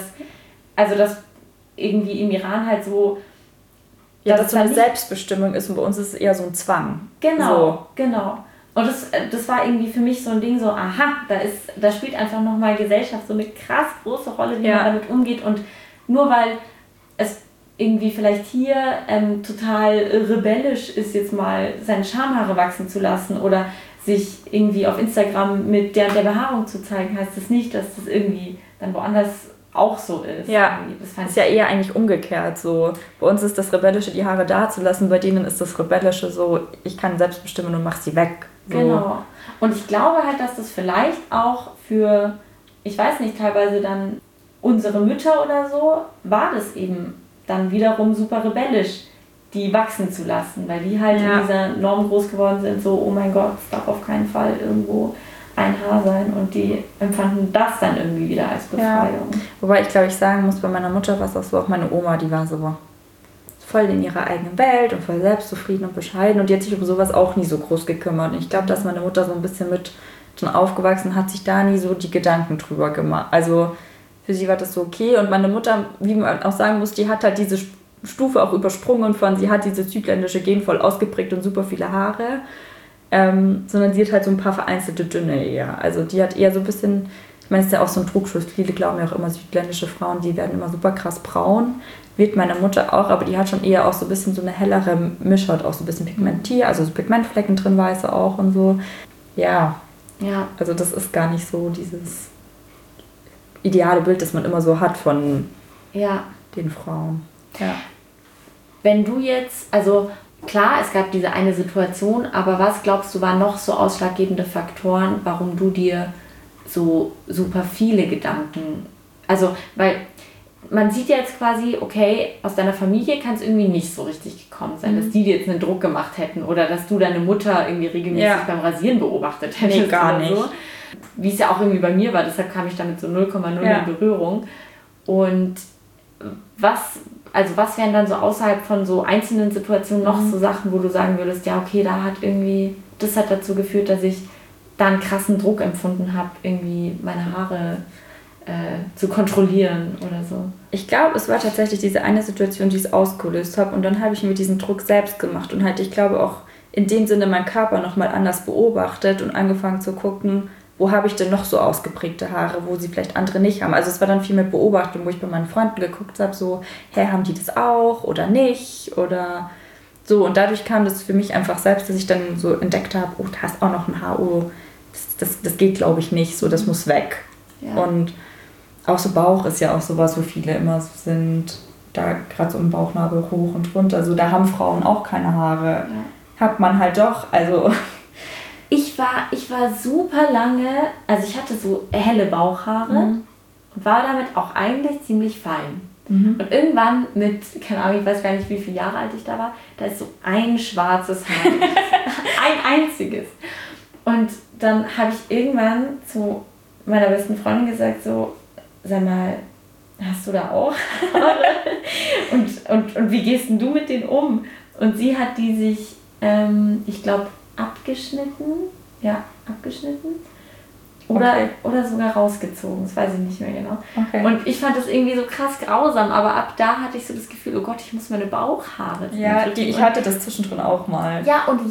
irgendwie im Iran halt so... Ja, dass so eine Selbstbestimmung ist und bei uns ist es eher so ein Zwang. Genau. Und das war irgendwie für mich so ein Ding, so, da spielt einfach nochmal Gesellschaft so eine krass große Rolle, wie man damit umgeht. Und nur weil es irgendwie vielleicht hier total rebellisch ist, jetzt mal seine Schamhaare wachsen zu lassen oder sich irgendwie auf Instagram mit der Behaarung zu zeigen, heißt das nicht, dass das irgendwie dann woanders auch so ist. Ja, das ist ja eher eigentlich umgekehrt. So. Bei uns ist das Rebellische, die Haare da zu lassen, bei denen ist das Rebellische so, ich kann selbst bestimmen und mach sie weg. So. Genau. Und ich glaube halt, dass das vielleicht auch für, ich weiß nicht, teilweise dann unsere Mütter oder so, war das eben dann wiederum super rebellisch, die wachsen zu lassen, weil die halt in dieser Norm groß geworden sind, so, oh mein Gott, es darf auf keinen Fall irgendwo ein Haar sein und die empfanden das dann irgendwie wieder als Befreiung. Ja. Wobei ich glaube, ich sagen muss, bei meiner Mutter war es auch so, auch meine Oma, die war so voll in ihrer eigenen Welt und voll selbstzufrieden und bescheiden und die hat sich um sowas auch nie so groß gekümmert. Und ich glaube, dass meine Mutter so ein bisschen mit schon aufgewachsen hat, sich da nie so die Gedanken drüber gemacht. Also für sie war das so okay und meine Mutter, wie man auch sagen muss, die hat halt diese Stufe auch übersprungen von, sie hat diese südländische Gen voll ausgeprägt und super viele Haare, sondern sie hat halt so ein paar vereinzelte dünne eher. Also die hat eher so ein bisschen, ich meine, es ist ja auch so ein Trugschluss, viele glauben ja auch immer, südländische Frauen, die werden immer super krass braun, wird meine Mutter auch, aber die hat schon eher auch so ein bisschen so eine hellere Mischhaut, auch so ein bisschen Pigmentier, also so Pigmentflecken drin, weiße auch und so. Ja, also das ist gar nicht so dieses ideale Bild, das man immer so hat von den Frauen. Ja. Wenn du jetzt, also klar, es gab diese eine Situation, aber was glaubst du, waren noch so ausschlaggebende Faktoren, warum du dir so super viele Gedanken, also, weil man sieht ja jetzt quasi, okay, aus deiner Familie kann es irgendwie nicht so richtig gekommen sein, dass die dir jetzt einen Druck gemacht hätten oder dass du deine Mutter irgendwie regelmäßig beim Rasieren beobachtet hättest. Nee, gar nicht. So. Wie es ja auch irgendwie bei mir war, deshalb kam ich damit so 0,0 in Berührung. Und was wären dann so außerhalb von so einzelnen Situationen noch so Sachen, wo du sagen würdest, ja okay, das hat dazu geführt, dass ich da einen krassen Druck empfunden habe, irgendwie meine Haare zu kontrollieren oder so. Ich glaube, es war tatsächlich diese eine Situation, die es ausgelöst hat und dann habe ich mir diesen Druck selbst gemacht und halt, ich glaube auch in dem Sinne meinen Körper nochmal anders beobachtet und angefangen zu gucken, wo habe ich denn noch so ausgeprägte Haare, wo sie vielleicht andere nicht haben. Also es war dann viel mit Beobachtung, wo ich bei meinen Freunden geguckt habe, so, haben die das auch oder nicht oder so. Und dadurch kam das für mich einfach selbst, dass ich dann so entdeckt habe, oh, da ist auch noch ein Haar, oh, das geht glaube ich nicht, so, das muss weg. Ja. Und auch so Bauch ist ja auch sowas, wo viele immer so sind, da gerade so im Bauchnabel hoch und runter, so, da haben Frauen auch keine Haare. Ja. Hat man halt doch, also... Ich war super lange, also ich hatte so helle Bauchhaare und war damit auch eigentlich ziemlich fein. Und irgendwann mit, keine Ahnung, ich weiß gar nicht, wie viele Jahre alt ich da war, da ist so ein schwarzes Haar. Ein einziges. Und dann habe ich irgendwann zu meiner besten Freundin gesagt, so, sag mal, hast du da auch Haare? und wie gehst denn du mit denen um? Und sie hat die sich, ich glaube, abgeschnitten. Oder sogar rausgezogen, das weiß ich nicht mehr genau. Okay. Und ich fand das irgendwie so krass grausam, aber ab da hatte ich so das Gefühl, oh Gott, ich muss meine Bauchhaare. Ja, ich hatte das zwischendrin auch mal. Ja, und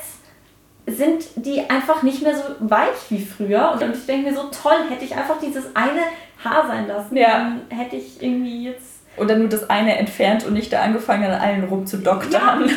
jetzt sind die einfach nicht mehr so weich wie früher. Und ich denke mir so, toll, hätte ich einfach dieses eine Haar sein lassen, dann hätte ich irgendwie jetzt... Oder nur das eine entfernt und nicht da angefangen, an allen rumzudoktern.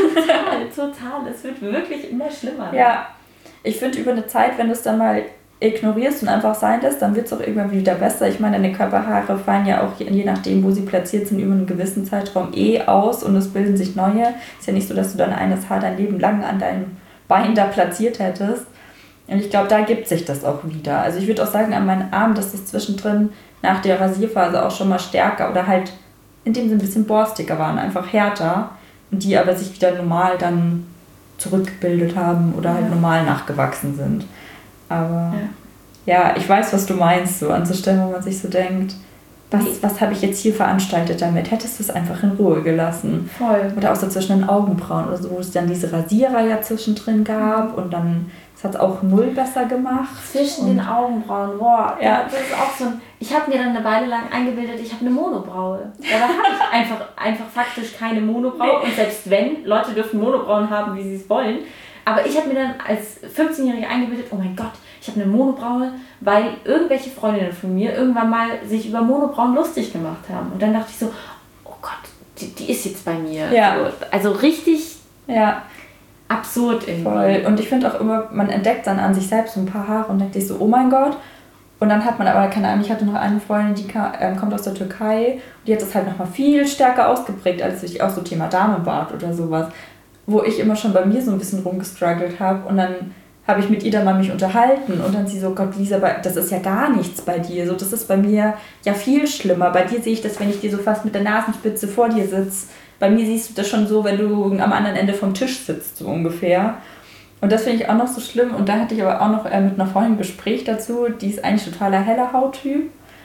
Ja, total. Es wird wirklich immer schlimmer. Ja, ich finde über eine Zeit, wenn du es dann mal ignorierst und einfach sein lässt, dann wird es auch irgendwann wieder besser. Ich meine, deine Körperhaare fallen ja auch je nachdem, wo sie platziert sind, über einen gewissen Zeitraum aus und es bilden sich neue. Ist ja nicht so, dass du dann eines Haar dein Leben lang an deinem Bein da platziert hättest. Und ich glaube, da gibt sich das auch wieder. Also ich würde auch sagen, an meinen Armen, dass das zwischendrin nach der Rasierphase auch schon mal stärker oder halt indem sie ein bisschen borstiger waren, einfach härter und die aber sich wieder normal dann zurückgebildet haben oder halt normal nachgewachsen sind. Aber ja, ich weiß, was du meinst, so an so Stellen, wo man sich so denkt, was habe ich jetzt hier veranstaltet damit? Hättest du es einfach in Ruhe gelassen? Voll. Oder auch so zwischen den Augenbrauen oder so, wo es dann diese Rasierer ja zwischendrin gab und dann hat es auch null besser gemacht. Zwischen den Augenbrauen, boah, das ist auch so ein... Ich habe mir dann eine Weile lang eingebildet, ich habe eine Monobraue. Dabei habe ich einfach faktisch keine Monobraue. Und selbst wenn, Leute dürfen Monobrauen haben, wie sie es wollen. Aber ich habe mir dann als 15-Jährige eingebildet, oh mein Gott, ich habe eine Monobraue, weil irgendwelche Freundinnen von mir irgendwann mal sich über Monobrauen lustig gemacht haben. Und dann dachte ich so, oh Gott, die ist jetzt bei mir. Ja. Also richtig... Ja. Absurd irgendwie. Voll. Und ich finde auch immer, man entdeckt dann an sich selbst so ein paar Haare und denkt sich so, oh mein Gott. Und dann hat man aber, keine Ahnung, ich hatte noch eine Freundin, die kommt aus der Türkei und die hat das halt nochmal viel stärker ausgeprägt als ich, auch so Thema Damenbart oder sowas, wo ich immer schon bei mir so ein bisschen rumgestruggelt habe und dann habe ich mit ihr dann mal mich unterhalten und dann sie so, Gott Lisa, das ist ja gar nichts bei dir, so, das ist bei mir ja viel schlimmer. Bei dir sehe ich das, wenn ich dir so fast mit der Nasenspitze vor dir sitze. Bei mir siehst du das schon so, wenn du am anderen Ende vom Tisch sitzt, so ungefähr. Und das finde ich auch noch so schlimm. Und da hatte ich aber auch noch mit einer Freundin ein Gespräch dazu. Die ist eigentlich totaler heller Hauttyp.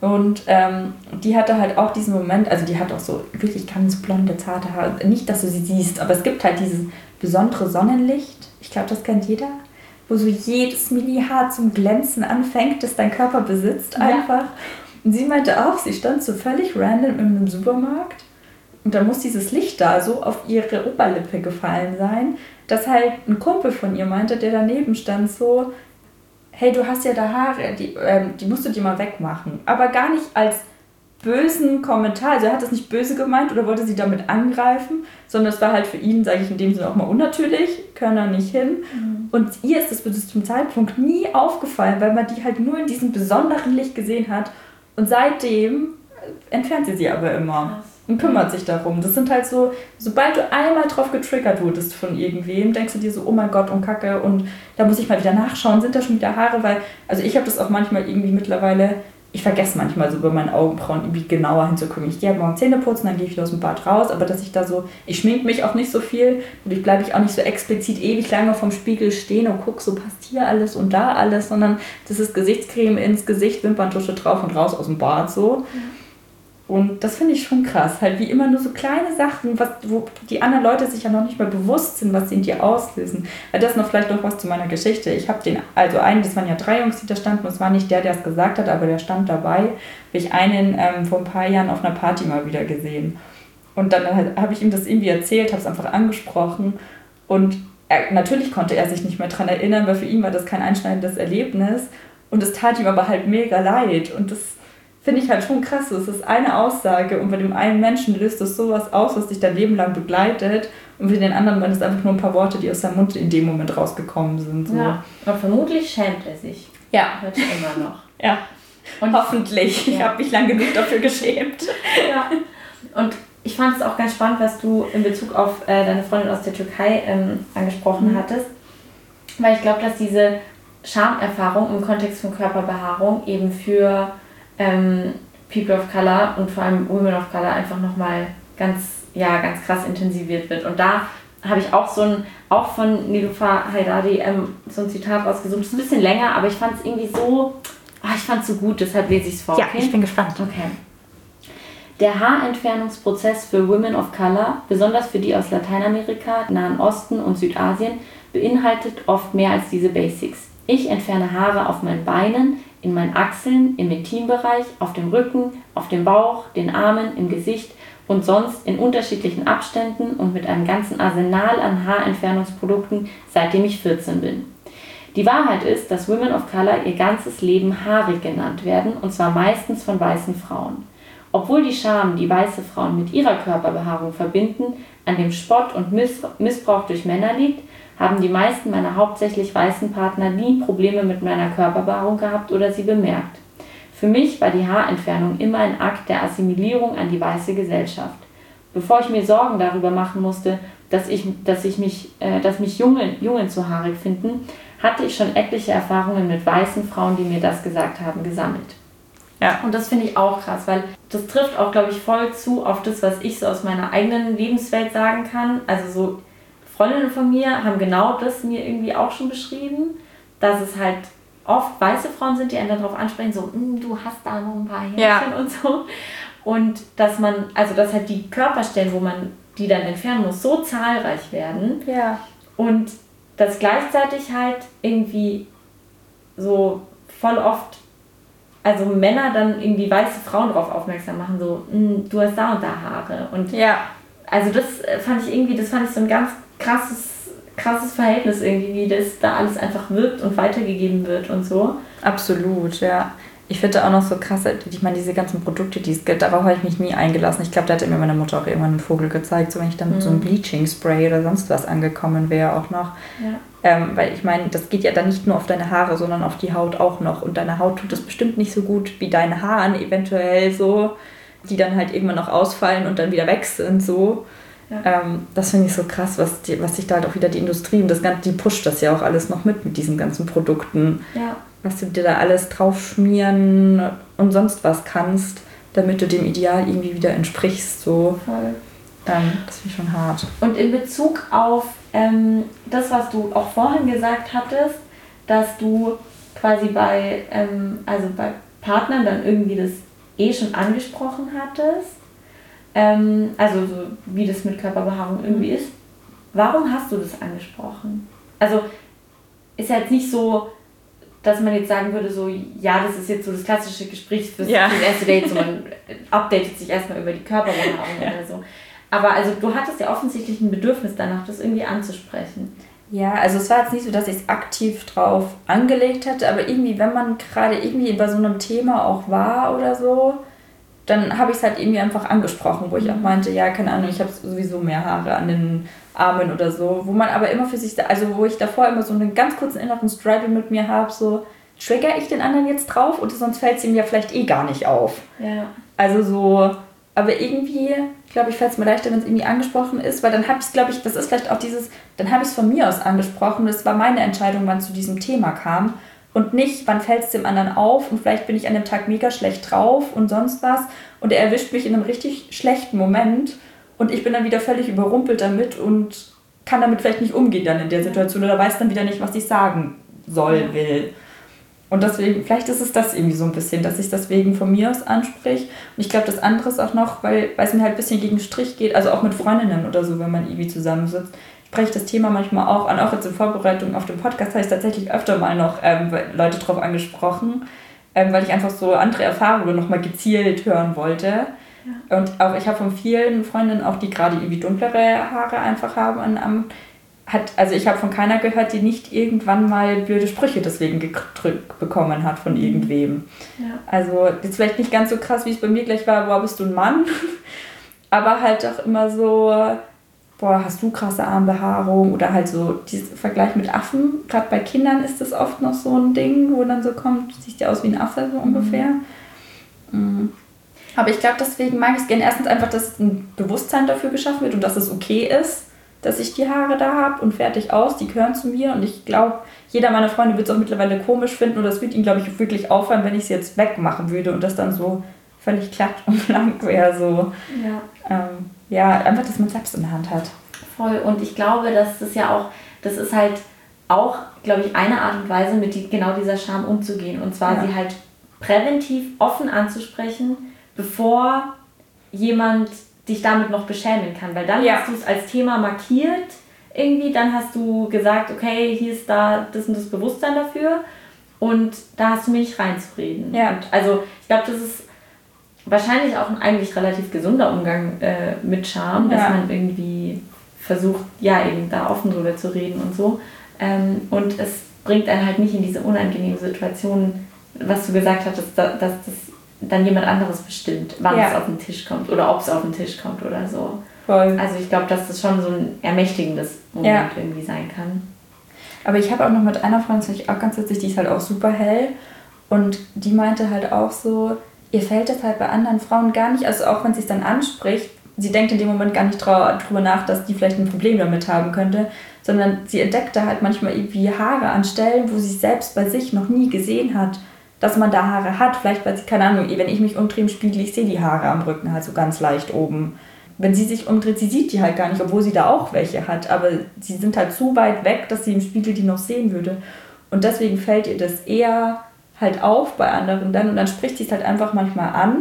Und die hatte halt auch diesen Moment, also die hat auch so wirklich ganz blonde, zarte Haare. Nicht, dass du sie siehst, aber es gibt halt dieses besondere Sonnenlicht. Ich glaube, das kennt jeder. Wo so jedes Millihaar zum Glänzen anfängt, das dein Körper besitzt einfach. Und sie meinte auch, sie stand so völlig random in einem Supermarkt. Und dann muss dieses Licht da so auf ihre Oberlippe gefallen sein, dass halt ein Kumpel von ihr meinte, der daneben stand, so: Hey, du hast ja da Haare, die musst du dir mal wegmachen. Aber gar nicht als bösen Kommentar. Also er hat das nicht böse gemeint oder wollte sie damit angreifen, sondern es war halt für ihn, sage ich in dem Sinne auch mal unnatürlich, können er nicht hin. Und ihr ist das bis zum Zeitpunkt nie aufgefallen, weil man die halt nur in diesem besonderen Licht gesehen hat. Und seitdem entfernt sie aber immer. Und kümmert sich darum. Das sind halt so, sobald du einmal drauf getriggert wurdest von irgendwem, denkst du dir so, oh mein Gott, und Kacke, und da muss ich mal wieder nachschauen, sind da schon wieder Haare, weil, also ich habe das auch manchmal irgendwie mittlerweile, ich vergesse manchmal so bei meinen Augenbrauen irgendwie genauer hinzugucken. Ich gehe halt morgen Zähne putzen, dann gehe ich wieder aus dem Bad raus, aber dass ich da so, ich schminke mich auch nicht so viel und ich bleibe auch nicht so explizit ewig lange vorm Spiegel stehen und gucke, so passt hier alles und da alles, sondern das ist Gesichtscreme ins Gesicht, Wimperntusche drauf und raus aus dem Bad so. Und das finde ich schon krass, halt wie immer nur so kleine Sachen, wo die anderen Leute sich ja noch nicht mal bewusst sind, was sie in dir auslösen. Weil das noch vielleicht noch was zu meiner Geschichte. Ich habe das waren ja 3 Jungs, die da standen, und es war nicht der es gesagt hat, aber der stand dabei. Habe ich einen vor ein paar Jahren auf einer Party mal wieder gesehen. Und dann habe ich ihm das irgendwie erzählt, habe es einfach angesprochen und natürlich konnte er sich nicht mehr daran erinnern, weil für ihn war das kein einschneidendes Erlebnis und es tat ihm aber halt mega leid und das finde ich halt schon krass. Es ist eine Aussage und bei dem einen Menschen löst das sowas aus, was dich dein Leben lang begleitet, und für den anderen waren es einfach nur ein paar Worte, die aus seinem Mund in dem Moment rausgekommen sind. So. Ja, und vermutlich schämt er sich. Ja. Heute immer noch. Ja, und hoffentlich. Ja. Ich habe mich lang genug dafür geschämt. Ja, und ich fand es auch ganz spannend, was du in Bezug auf deine Freundin aus der Türkei angesprochen hattest, weil ich glaube, dass diese Schamerfahrung im Kontext von Körperbehaarung eben für People of Color und vor allem Women of Color einfach nochmal ganz krass intensiviert wird. Und da habe ich auch auch von Nilüfer Haydari so ein Zitat rausgesucht. Das ist ein bisschen länger, aber ich fand es irgendwie so, ich fand es so gut, deshalb lese ich es vor. Ja, okay? Ich bin gespannt. Okay. Der Haarentfernungsprozess für Women of Color, besonders für die aus Lateinamerika, Nahen Osten und Südasien, beinhaltet oft mehr als diese Basics. Ich entferne Haare auf meinen Beinen, in meinen Achseln, im Intimbereich, auf dem Rücken, auf dem Bauch, den Armen, im Gesicht und sonst in unterschiedlichen Abständen und mit einem ganzen Arsenal an Haarentfernungsprodukten, seitdem ich 14 bin. Die Wahrheit ist, dass Women of Color ihr ganzes Leben haarig genannt werden, und zwar meistens von weißen Frauen. Obwohl die Scham, die weiße Frauen mit ihrer Körperbehaarung verbinden, an dem Spott und Missbrauch durch Männer liegt, haben die meisten meiner hauptsächlich weißen Partner nie Probleme mit meiner Körperbehaarung gehabt oder sie bemerkt. Für mich war die Haarentfernung immer ein Akt der Assimilierung an die weiße Gesellschaft. Bevor ich mir Sorgen darüber machen musste, dass mich Jungen zu haarig finden, hatte ich schon etliche Erfahrungen mit weißen Frauen, die mir das gesagt haben, gesammelt. Ja. Und das finde ich auch krass, weil das trifft auch, glaube ich, voll zu auf das, was ich so aus meiner eigenen Lebenswelt sagen kann. Also so Freundinnen von mir haben genau das mir irgendwie auch schon beschrieben, dass es halt oft weiße Frauen sind, die einen darauf ansprechen, so, du hast da noch ein paar Härchen und so. Und dass halt die Körperstellen, wo man die dann entfernen muss, so zahlreich werden. Ja. Und dass gleichzeitig halt irgendwie so voll oft, also Männer dann irgendwie weiße Frauen darauf aufmerksam machen, so, du hast da und da Haare. Und also das fand ich so ein ganz krasses Verhältnis irgendwie, wie das da alles einfach wirkt und weitergegeben wird und so. Absolut, ja. Ich finde auch noch so krass, ich meine, diese ganzen Produkte, die es gibt, darauf habe ich mich nie eingelassen. Ich glaube, da hätte mir meine Mutter auch irgendwann einen Vogel gezeigt, so wenn ich dann mit so einem Bleaching-Spray oder sonst was angekommen wäre auch noch. Ja. Weil ich meine, das geht ja dann nicht nur auf deine Haare, sondern auf die Haut auch noch. Und deine Haut tut das bestimmt nicht so gut wie deine Haaren eventuell so, die dann halt irgendwann noch ausfallen und dann wieder weg sind so. Ja. Das finde ich so krass, was sich da halt auch wieder die Industrie und die pusht das ja auch alles noch mit diesen ganzen Produkten. Ja. Was du dir da alles drauf schmieren und sonst was kannst, damit du dem Ideal irgendwie wieder entsprichst. So. Voll. Das finde ich schon hart. Und in Bezug auf das, was du auch vorhin gesagt hattest, dass du quasi bei Partnern dann irgendwie das schon angesprochen hattest, also so wie das mit Körperbehaarung irgendwie ist, warum hast du das angesprochen? Also ist ja jetzt nicht so, dass man jetzt sagen würde, so, ja, das ist jetzt so das klassische Gespräch fürs erste Date, so man updatet sich erstmal über die Körperbehaarung oder so. Aber also du hattest ja offensichtlich ein Bedürfnis danach, das irgendwie anzusprechen. Ja, also es war jetzt nicht so, dass ich es aktiv drauf angelegt hätte, aber irgendwie, wenn man gerade irgendwie bei so einem Thema auch war oder so, dann habe ich es halt irgendwie einfach angesprochen, wo ich auch meinte, ja, keine Ahnung, ich habe sowieso mehr Haare an den Armen oder so, wo man aber immer für sich, also wo ich davor immer so einen ganz kurzen inneren Struggle mit mir habe, so, trigger ich den anderen jetzt drauf oder sonst fällt es ihm ja vielleicht eh gar nicht auf. Ja. Also so, aber irgendwie, glaube ich, fällt es mir leichter, wenn es irgendwie angesprochen ist, weil dann habe ich es, glaube ich, das ist vielleicht auch dieses, dann habe ich es von mir aus angesprochen, das war meine Entscheidung, wann es zu diesem Thema kam. Und nicht, wann fällt es dem anderen auf und vielleicht bin ich an dem Tag mega schlecht drauf und sonst was und er erwischt mich in einem richtig schlechten Moment und ich bin dann wieder völlig überrumpelt damit und kann damit vielleicht nicht umgehen dann in der Situation oder weiß dann wieder nicht, was ich sagen soll, will. Und deswegen, vielleicht ist es das irgendwie so ein bisschen, dass ich deswegen von mir aus anspreche. Und ich glaube, das andere ist auch noch, weil es mir halt ein bisschen gegen den Strich geht, also auch mit Freundinnen oder so, wenn man irgendwie zusammensitzt, spreche ich das Thema manchmal auch an, auch jetzt in Vorbereitung auf den Podcast habe ich tatsächlich öfter mal noch Leute drauf angesprochen, weil ich einfach so andere Erfahrungen nochmal gezielt hören wollte. Ja. Und auch ich habe von vielen Freundinnen, auch die gerade irgendwie dunklere Haare einfach haben, also ich habe von keiner gehört, die nicht irgendwann mal blöde Sprüche deswegen gedrückt bekommen hat von irgendwem. Ja. Also jetzt vielleicht nicht ganz so krass, wie es bei mir gleich war, boah, bist du ein Mann? Aber halt auch immer so, boah, hast du krasse Armbehaarung oder halt so dieser Vergleich mit Affen. Gerade bei Kindern ist das oft noch so ein Ding, wo dann so kommt, siehst du aus wie ein Affe so ungefähr. Aber ich glaube, deswegen mag ich es gerne. Erstens einfach, dass ein Bewusstsein dafür geschaffen wird und dass es okay ist, dass ich die Haare da habe und fertig aus, die gehören zu mir und ich glaube, jeder meiner Freunde wird es auch mittlerweile komisch finden oder es wird ihn, glaube ich, wirklich auffallen, wenn ich es jetzt wegmachen würde und das dann so völlig glatt und blank wäre. So. Ja, einfach, dass man es selbst in der Hand hat. Voll, und ich glaube, dass das ja auch, das ist halt auch, glaube ich, eine Art und Weise, mit genau dieser Scham umzugehen und zwar sie halt präventiv offen anzusprechen, bevor jemand dich damit noch beschämen kann, weil dann hast du es als Thema markiert irgendwie, dann hast du gesagt, okay, hier ist da das und das Bewusstsein dafür und da hast du mir nicht reinzureden. Ja. Und also ich glaube, das ist wahrscheinlich auch ein eigentlich relativ gesunder Umgang mit Scham, dass man irgendwie versucht, eben da offen drüber zu reden und so. Und es bringt einen halt nicht in diese unangenehme Situation, was du gesagt hattest, dass das dann jemand anderes bestimmt, wann es auf den Tisch kommt oder ob es auf den Tisch kommt oder so. Voll. Also ich glaube, dass das schon so ein ermächtigendes Moment irgendwie sein kann. Aber ich habe auch noch mit einer Freundin, das auch ganz witzig, die ist halt auch super hell und die meinte halt auch so, ihr fällt das halt bei anderen Frauen gar nicht, also auch wenn sie es dann anspricht, sie denkt in dem Moment gar nicht drüber nach, dass die vielleicht ein Problem damit haben könnte, sondern sie entdeckt da halt manchmal irgendwie Haare an Stellen, wo sie selbst bei sich noch nie gesehen hat, dass man da Haare hat. Vielleicht, weil sie, keine Ahnung, wenn ich mich umdrehe im Spiegel, ich sehe die Haare am Rücken halt so ganz leicht oben. Wenn sie sich umdreht, sie sieht die halt gar nicht, obwohl sie da auch welche hat, aber sie sind halt zu weit weg, dass sie im Spiegel die noch sehen würde. Und deswegen fällt ihr das eher halt auf bei anderen dann und dann spricht sie es halt einfach manchmal an,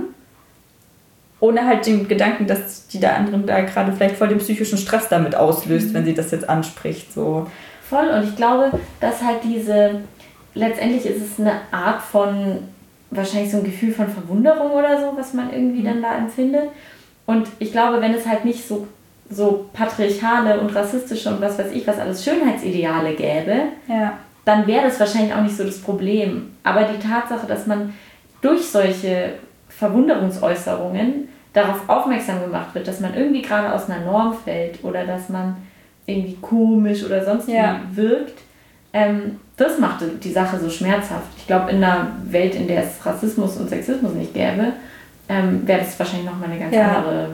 ohne halt den Gedanken, dass die der anderen da gerade vielleicht voll den psychischen Stress damit auslöst, wenn sie das jetzt anspricht. So. Voll, und ich glaube, dass halt letztendlich ist es eine Art von, wahrscheinlich so ein Gefühl von Verwunderung oder so, was man irgendwie dann da empfindet. Und ich glaube, wenn es halt nicht so patriarchale und rassistische und was weiß ich, was alles Schönheitsideale gäbe, dann wäre das wahrscheinlich auch nicht so das Problem. Aber die Tatsache, dass man durch solche Verwunderungsäußerungen darauf aufmerksam gemacht wird, dass man irgendwie gerade aus einer Norm fällt oder dass man irgendwie komisch oder sonst wie wirkt, das macht die Sache so schmerzhaft. Ich glaube, in einer Welt, in der es Rassismus und Sexismus nicht gäbe, wäre das wahrscheinlich nochmal eine ganz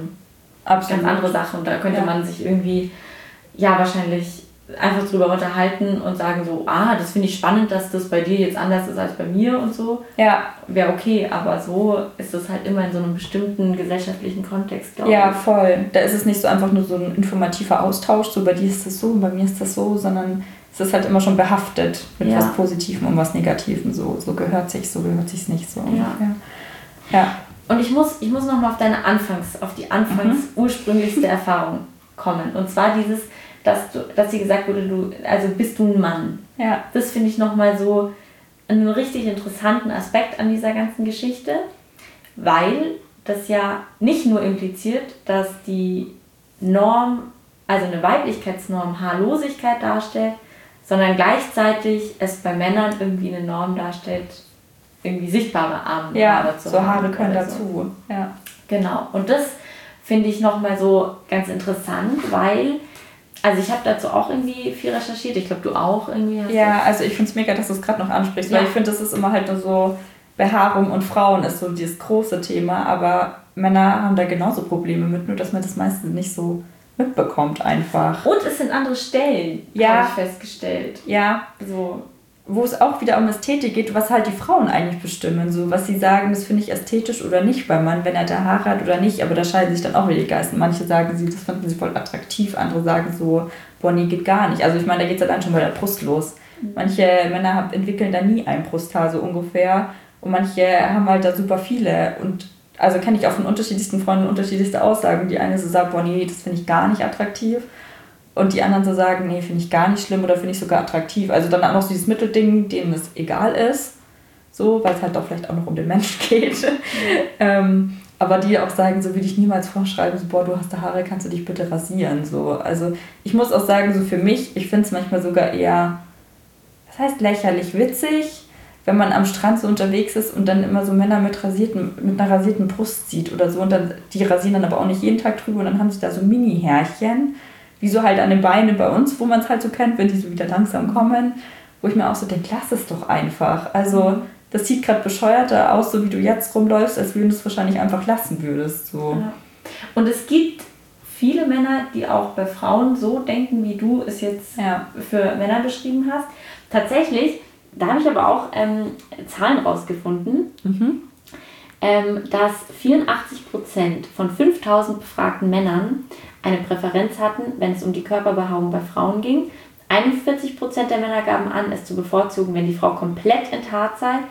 andere Sache. Und da könnte man sich irgendwie, wahrscheinlich einfach drüber unterhalten und sagen so, das finde ich spannend, dass das bei dir jetzt anders ist als bei mir und so. Ja. Wäre okay, aber so ist das halt immer in so einem bestimmten gesellschaftlichen Kontext, glaube ich. Ja, voll. Da ist es nicht so einfach nur so ein informativer Austausch, so bei dir ist das so und bei mir ist das so, sondern es ist halt immer schon behaftet mit was Positivem und was Negativem. So gehört sich's nicht so. Ja. Und ich muss nochmal auf die ursprünglichste Erfahrung kommen. Und zwar dieses, dass dir gesagt wurde, bist du ein Mann. Ja. Das finde ich nochmal so einen richtig interessanten Aspekt an dieser ganzen Geschichte, weil das ja nicht nur impliziert, dass die Norm, also eine Weiblichkeitsnorm, Haarlosigkeit darstellt, sondern gleichzeitig es bei Männern irgendwie eine Norm darstellt, irgendwie sichtbare Haare zu haben. Ja, so Haare können dazu. Ja. Genau. Und das finde ich nochmal so ganz interessant, weil, also ich habe dazu auch irgendwie viel recherchiert. Ich glaube, du auch irgendwie hast. Ja, also ich finde es mega, dass du es gerade noch ansprichst, weil ich finde, das ist immer halt nur so, Behaarung und Frauen ist so dieses große Thema, aber Männer haben da genauso Probleme mit, nur dass man das meistens nicht so mitbekommt einfach. Und es sind andere Stellen, habe ich festgestellt. Ja. So. Wo es auch wieder um Ästhetik geht, was halt die Frauen eigentlich bestimmen. So, was sie sagen, das finde ich ästhetisch oder nicht beim Mann, wenn er da Haare hat oder nicht. Aber da scheiden sich dann auch wieder die Geister. Manche sagen, das finden sie voll attraktiv. Andere sagen so, boah, nee, geht gar nicht. Also ich meine, da geht es allein schon bei der Brust los. Manche Männer entwickeln da nie ein Brusthaar, so ungefähr. Und manche haben halt da super viele. Und also kenne ich auch von unterschiedlichsten Freunden unterschiedlichste Aussagen. Die eine so sagt, boah, nee, das finde ich gar nicht attraktiv. Und die anderen so sagen, nee, finde ich gar nicht schlimm oder finde ich sogar attraktiv. Also dann auch noch so dieses Mittelding, denen es egal ist. So, weil es halt auch vielleicht auch noch um den Menschen geht. Aber die auch sagen, so will ich niemals vorschreiben, so, boah, du hast da Haare, kannst du dich bitte rasieren. So. Also ich muss auch sagen, so für mich, ich finde es manchmal sogar eher, das heißt lächerlich witzig, wenn man am Strand so unterwegs ist und dann immer so Männer mit einer rasierten Brust sieht oder so. Und dann, die rasieren dann aber auch nicht jeden Tag drüber und dann haben sie da so Mini-Härchen, wie so halt an den Beinen bei uns, wo man es halt so kennt, wenn die so wieder langsam kommen, wo ich mir auch so denke, lass es doch einfach. Also das sieht gerade bescheuerter aus, so wie du jetzt rumläufst, als wenn du es wahrscheinlich einfach lassen würdest. So. Ja. Und es gibt viele Männer, die auch bei Frauen so denken, wie du es jetzt für Männer beschrieben hast. Tatsächlich, da habe ich aber auch Zahlen rausgefunden, dass 84% von 5000 befragten Männern eine Präferenz hatten, wenn es um die Körperbehaarung bei Frauen ging. 41% der Männer gaben an, es zu bevorzugen, wenn die Frau komplett enthaart sei.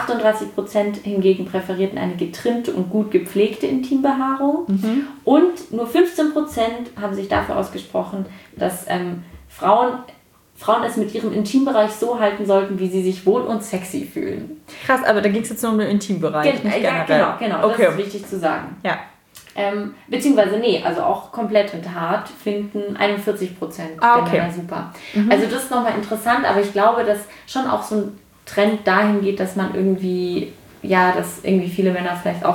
38% hingegen präferierten eine getrimmte und gut gepflegte Intimbehaarung. Und nur 15% haben sich dafür ausgesprochen, dass Frauen es mit ihrem Intimbereich so halten sollten, wie sie sich wohl und sexy fühlen. Krass, aber da ging es jetzt nur um den Intimbereich, nicht generell. Ja, genau, okay. Das ist wichtig zu sagen. Ja. Beziehungsweise, also auch komplett enthaart finden 41% der Männer super. Also das ist nochmal interessant, aber ich glaube, dass schon auch so ein Trend dahin geht, dass man irgendwie, dass irgendwie viele Männer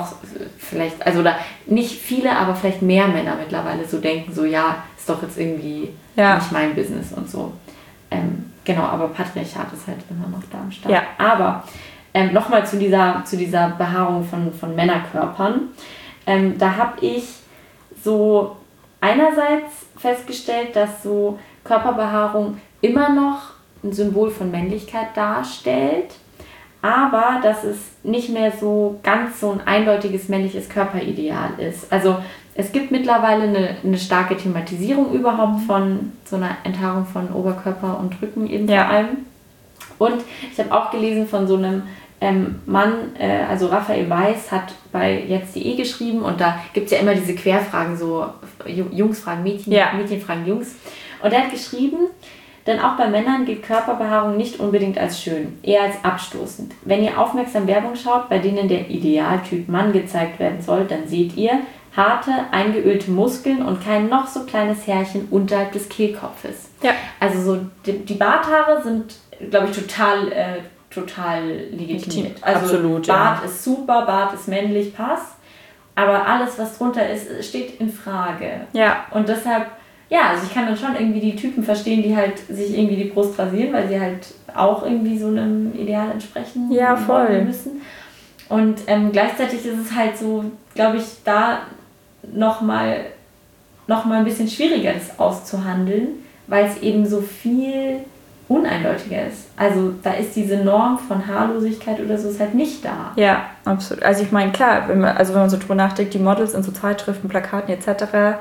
also oder nicht viele, aber vielleicht mehr Männer mittlerweile so denken, so ist doch jetzt irgendwie nicht mein Business und so. Genau, aber Patriarchat ist halt immer noch da am Start. Ja. Aber nochmal zu dieser Behaarung von Männerkörpern. Da habe ich so einerseits festgestellt, dass so Körperbehaarung immer noch ein Symbol von Männlichkeit darstellt, aber dass es nicht mehr so ganz so ein eindeutiges männliches Körperideal ist. Also es gibt mittlerweile eine starke Thematisierung überhaupt von so einer Enthaarung von Oberkörper und Rücken eben vor allem. Und ich habe auch gelesen von so einem Mann, also Raphael Weiß hat bei jetzt.de geschrieben und da gibt es ja immer diese Querfragen, so Jungs fragen Mädchen, Mädchen fragen Jungs. Und er hat geschrieben, denn auch bei Männern gilt Körperbehaarung nicht unbedingt als schön, eher als abstoßend. Wenn ihr aufmerksam Werbung schaut, bei denen der Idealtyp Mann gezeigt werden soll, dann seht ihr harte, eingeölte Muskeln und kein noch so kleines Härchen unterhalb des Kehlkopfes. Ja. Also so die Barthaare sind, glaube ich, total legitimiert. Also absolut, Bart ist super, Bart ist männlich, passt. Aber alles, was drunter ist, steht in Frage. Ja. Und deshalb, also ich kann dann schon irgendwie die Typen verstehen, die halt sich irgendwie die Brust rasieren, weil sie halt auch irgendwie so einem Ideal entsprechen müssen. Und gleichzeitig ist es halt so, glaube ich, da noch mal ein bisschen schwieriger, das auszuhandeln, weil es eben so viel uneindeutiger ist. Also da ist diese Norm von Haarlosigkeit oder so ist halt nicht da. Ja, absolut. Also ich meine, klar, wenn man so drüber nachdenkt, die Models in so Zeitschriften, Plakaten etc.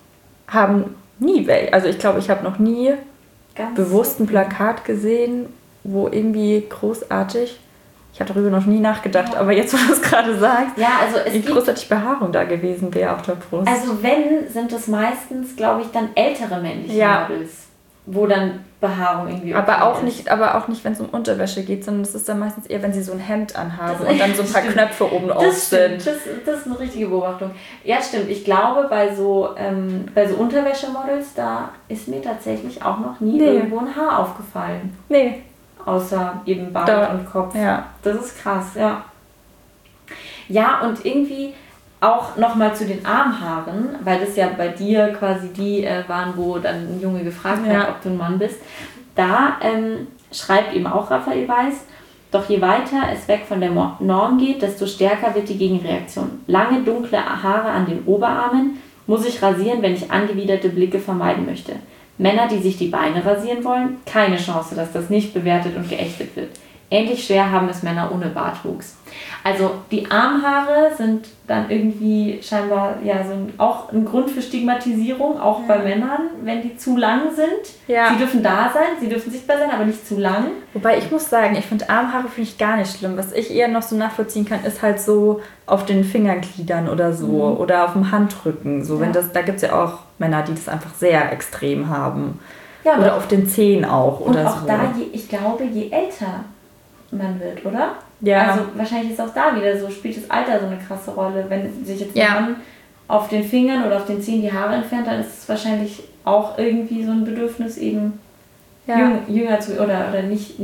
haben nie welche. Also ich glaube, ich habe noch nie bewusst ein Plakat gesehen, wo irgendwie großartig Ich habe darüber noch nie nachgedacht, aber jetzt, wo du es gerade sagst, ja, also wie großartig Behaarung da gewesen wäre auf der Brust. Also wenn, sind es meistens, glaube ich, dann ältere männliche Models, wo dann Behaarung irgendwie aber auch nicht, wenn es um Unterwäsche geht, sondern das ist dann meistens eher, wenn sie so ein Hemd anhaben und dann so ein paar Knöpfe oben drauf sind. Das ist eine richtige Beobachtung. Ja, stimmt. Ich glaube, bei so Unterwäschemodels, da ist mir tatsächlich auch noch nie irgendwo ein Haar aufgefallen. Nee. Außer eben Bart und Kopf. Ja. Das ist krass, ja. Ja, und irgendwie auch nochmal zu den Armhaaren, weil das ja bei dir quasi die waren, wo dann ein Junge gefragt hat, ob du ein Mann bist. Da schreibt eben auch Raphael Weiß, doch je weiter es weg von der Norm geht, desto stärker wird die Gegenreaktion. Lange, dunkle Haare an den Oberarmen muss ich rasieren, wenn ich angewiderte Blicke vermeiden möchte. Männer, die sich die Beine rasieren wollen, keine Chance, dass das nicht bewertet und geächtet wird. Ähnlich schwer haben es Männer ohne Bartwuchs. Also die Armhaare sind dann irgendwie scheinbar auch ein Grund für Stigmatisierung, auch bei Männern, wenn die zu lang sind. Ja. Sie dürfen da sein, sie dürfen sichtbar sein, aber nicht zu lang. Wobei ich muss sagen, ich finde Armhaare finde ich gar nicht schlimm. Was ich eher noch so nachvollziehen kann, ist halt so auf den Fingergliedern oder so oder auf dem Handrücken. So, wenn da gibt es ja auch Männer, die das einfach sehr extrem haben. Ja, oder auf den Zehen auch. Und oder auch so. Da, ich glaube, je älter man wird, oder? Ja. Also wahrscheinlich ist auch da wieder so, spielt das Alter so eine krasse Rolle. Wenn sich jetzt ein Mann auf den Fingern oder auf den Zehen die Haare entfernt, dann ist es wahrscheinlich auch irgendwie so ein Bedürfnis, eben jünger zu oder nicht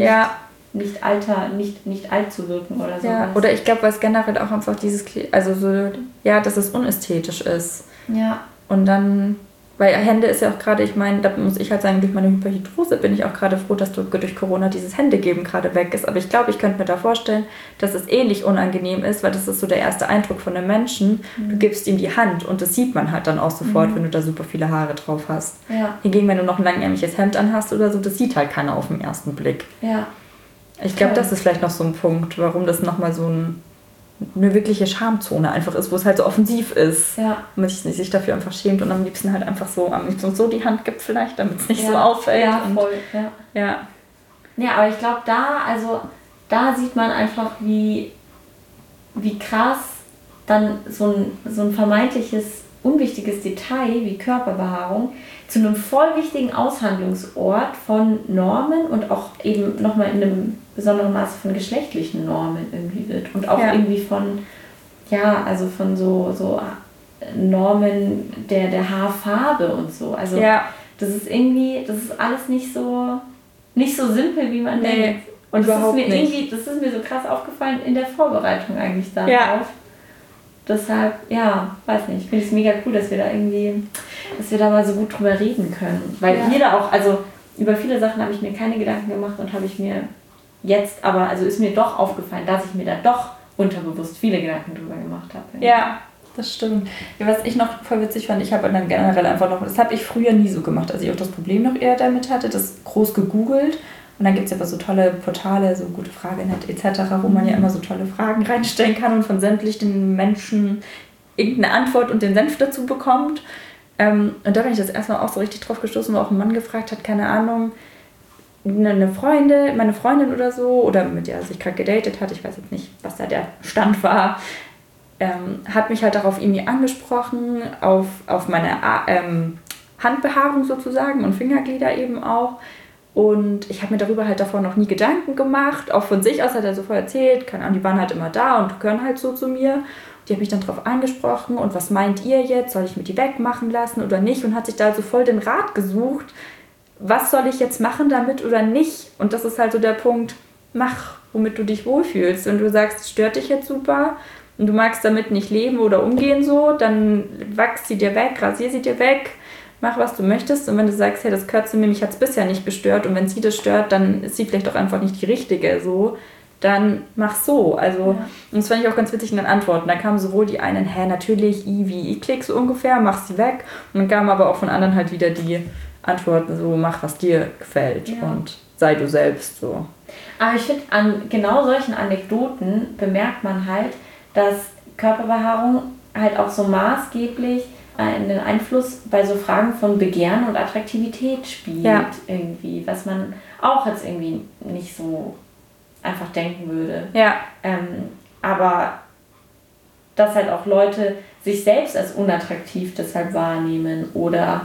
alt zu wirken oder so. Ja. Oder ich glaube, was generell auch einfach dieses, also so, dass es unästhetisch ist. Ja. Und dann, weil Hände ist ja auch gerade, ich meine, da muss ich halt sagen, durch meine Hyperhidrose bin ich auch gerade froh, dass durch Corona dieses Händegeben gerade weg ist. Aber ich glaube, ich könnte mir da vorstellen, dass es ähnlich unangenehm ist, weil das ist so der erste Eindruck von einem Menschen. Du gibst ihm die Hand und das sieht man halt dann auch sofort, wenn du da super viele Haare drauf hast. Ja. Hingegen, wenn du noch ein langärmliches Hemd anhast oder so, das sieht halt keiner auf den ersten Blick. Ja. Ich glaube, das ist vielleicht noch so ein Punkt, warum das nochmal so eine wirkliche Schamzone einfach ist, wo es halt so offensiv ist. Ja. Und man sich dafür einfach schämt und am liebsten halt einfach so die Hand gibt vielleicht, damit es nicht so auffällt. Ja, voll. Ja, aber ich glaube, da sieht man einfach, wie krass dann so ein vermeintliches unwichtiges Detail wie Körperbehaarung zu einem voll wichtigen Aushandlungsort von Normen und auch eben nochmal in einem besonderen Maße von geschlechtlichen Normen irgendwie wird. Und auch irgendwie von so Normen der Haarfarbe und so. Also das ist alles nicht so simpel, wie man denkt. Und das ist mir so krass aufgefallen in der Vorbereitung eigentlich darauf. Ja. Deshalb, weiß nicht, ich finde es mega cool, dass wir da mal so gut drüber reden können. Weil jeder auch, also über viele Sachen habe ich mir keine Gedanken gemacht und habe ich mir jetzt, ist mir doch aufgefallen, dass ich mir da doch unterbewusst viele Gedanken drüber gemacht habe. Ja, das stimmt. Ja, was ich noch voll witzig fand, ich habe dann generell einfach noch, das habe ich früher nie so gemacht, als ich auch das Problem noch eher damit hatte, das groß gegoogelt. Und dann gibt es ja so tolle Portale, so Gutefragenet etc., wo man ja immer so tolle Fragen reinstellen kann und von sämtlichen Menschen irgendeine Antwort und den Senf dazu bekommt. Und da bin ich das erstmal auch so richtig drauf gestoßen, wo auch ein Mann gefragt hat, keine Ahnung, meine Freundin oder so, oder mit der er sich gerade gedatet hat, ich weiß jetzt nicht, was da der Stand war, hat mich halt darauf irgendwie angesprochen, auf meine Handbehaarung sozusagen und Fingerglieder eben auch. Und ich habe mir darüber halt davor noch nie Gedanken gemacht. Auch von sich aus hat er so vorher erzählt, keine Ahnung, die waren halt immer da und gehören halt so zu mir. Die hat mich dann darauf angesprochen und was meint ihr jetzt? Soll ich mir die wegmachen lassen oder nicht? Und hat sich da so voll den Rat gesucht, was soll ich jetzt machen damit oder nicht? Und das ist halt so der Punkt, mach, womit du dich wohlfühlst. Wenn du sagst, es stört dich jetzt super und du magst damit nicht leben oder umgehen so, dann wachs sie dir weg, rasier sie dir weg. Mach, was du möchtest. Und wenn du sagst, hey, das gehört zu mir, mich hat es bisher nicht gestört und wenn sie das stört, dann ist sie vielleicht auch einfach nicht die richtige, so, dann mach so. Also, und das fand ich auch ganz witzig in den Antworten. Da kamen sowohl die einen, natürlich, wie eklig so ungefähr, mach sie weg. Und dann kamen aber auch von anderen halt wieder die Antworten so, mach, was dir gefällt und sei du selbst, so. Aber ich finde, an genau solchen Anekdoten bemerkt man halt, dass Körperbehaarung halt auch so maßgeblich einen Einfluss bei so Fragen von Begehren und Attraktivität spielt irgendwie, was man auch jetzt irgendwie nicht so einfach denken würde. Ja. Aber dass halt auch Leute sich selbst als unattraktiv deshalb wahrnehmen oder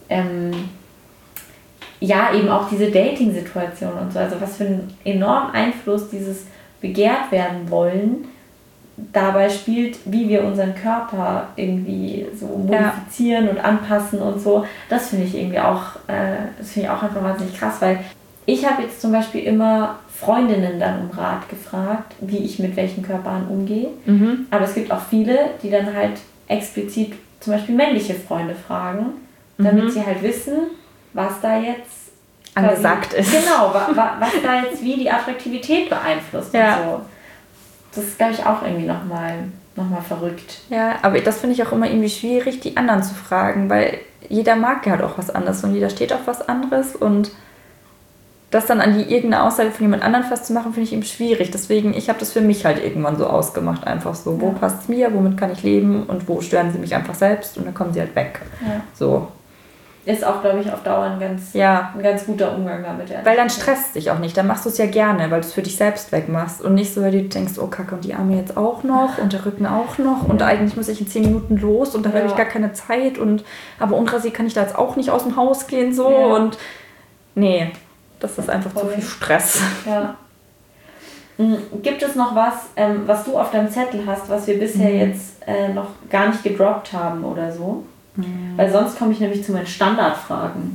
ja, eben auch diese Dating-Situation und so. Also was für einen enormen Einfluss dieses begehrt werden wollen dabei spielt, wie wir unseren Körper irgendwie so modifizieren und anpassen und so. Das finde ich irgendwie auch, einfach wahnsinnig krass, weil ich habe jetzt zum Beispiel immer Freundinnen dann um Rat gefragt, wie ich mit welchen Körpern umgehe. Mhm. Aber es gibt auch viele, die dann halt explizit zum Beispiel männliche Freunde fragen, damit sie halt wissen, was da jetzt angesagt ist. Genau, was da jetzt wie die Attraktivität beeinflusst und so. Das ist, glaube ich, auch irgendwie nochmal verrückt. Ja, aber das finde ich auch immer irgendwie schwierig, die anderen zu fragen, weil jeder mag ja halt auch was anderes und jeder steht auf was anderes und das dann an irgendeine Aussage von jemand anderem festzumachen, finde ich eben schwierig. Deswegen, ich habe das für mich halt irgendwann so ausgemacht, einfach so, wo passt es mir, womit kann ich leben und wo stören sie mich einfach selbst und dann kommen sie halt weg. Ja. So. Ist auch, glaube ich, auf Dauer ein ganz guter Umgang damit. Weil dann stresst dich auch nicht, dann machst du es ja gerne, weil du es für dich selbst wegmachst und nicht so, weil du denkst, oh Kacke, und die Arme jetzt auch noch und der Rücken auch noch und eigentlich muss ich in 10 Minuten los und da habe ich gar keine Zeit aber unrasiert kann ich da jetzt auch nicht aus dem Haus gehen so und nee, das ist einfach zu viel Stress. Ja. Gibt es noch was du auf deinem Zettel hast, was wir bisher jetzt noch gar nicht gedroppt haben oder so? Weil sonst komme ich nämlich zu meinen Standardfragen,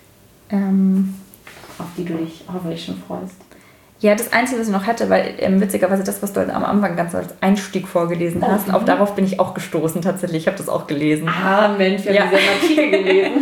auf die du dich hoffentlich schon freust. Ja, das Einzige, was ich noch hätte, weil witzigerweise das, was du am Anfang ganz als Einstieg vorgelesen hast, auch darauf bin ich auch gestoßen tatsächlich. Ich habe das auch gelesen. Ah, Mensch, wir haben diese Artikel gelesen.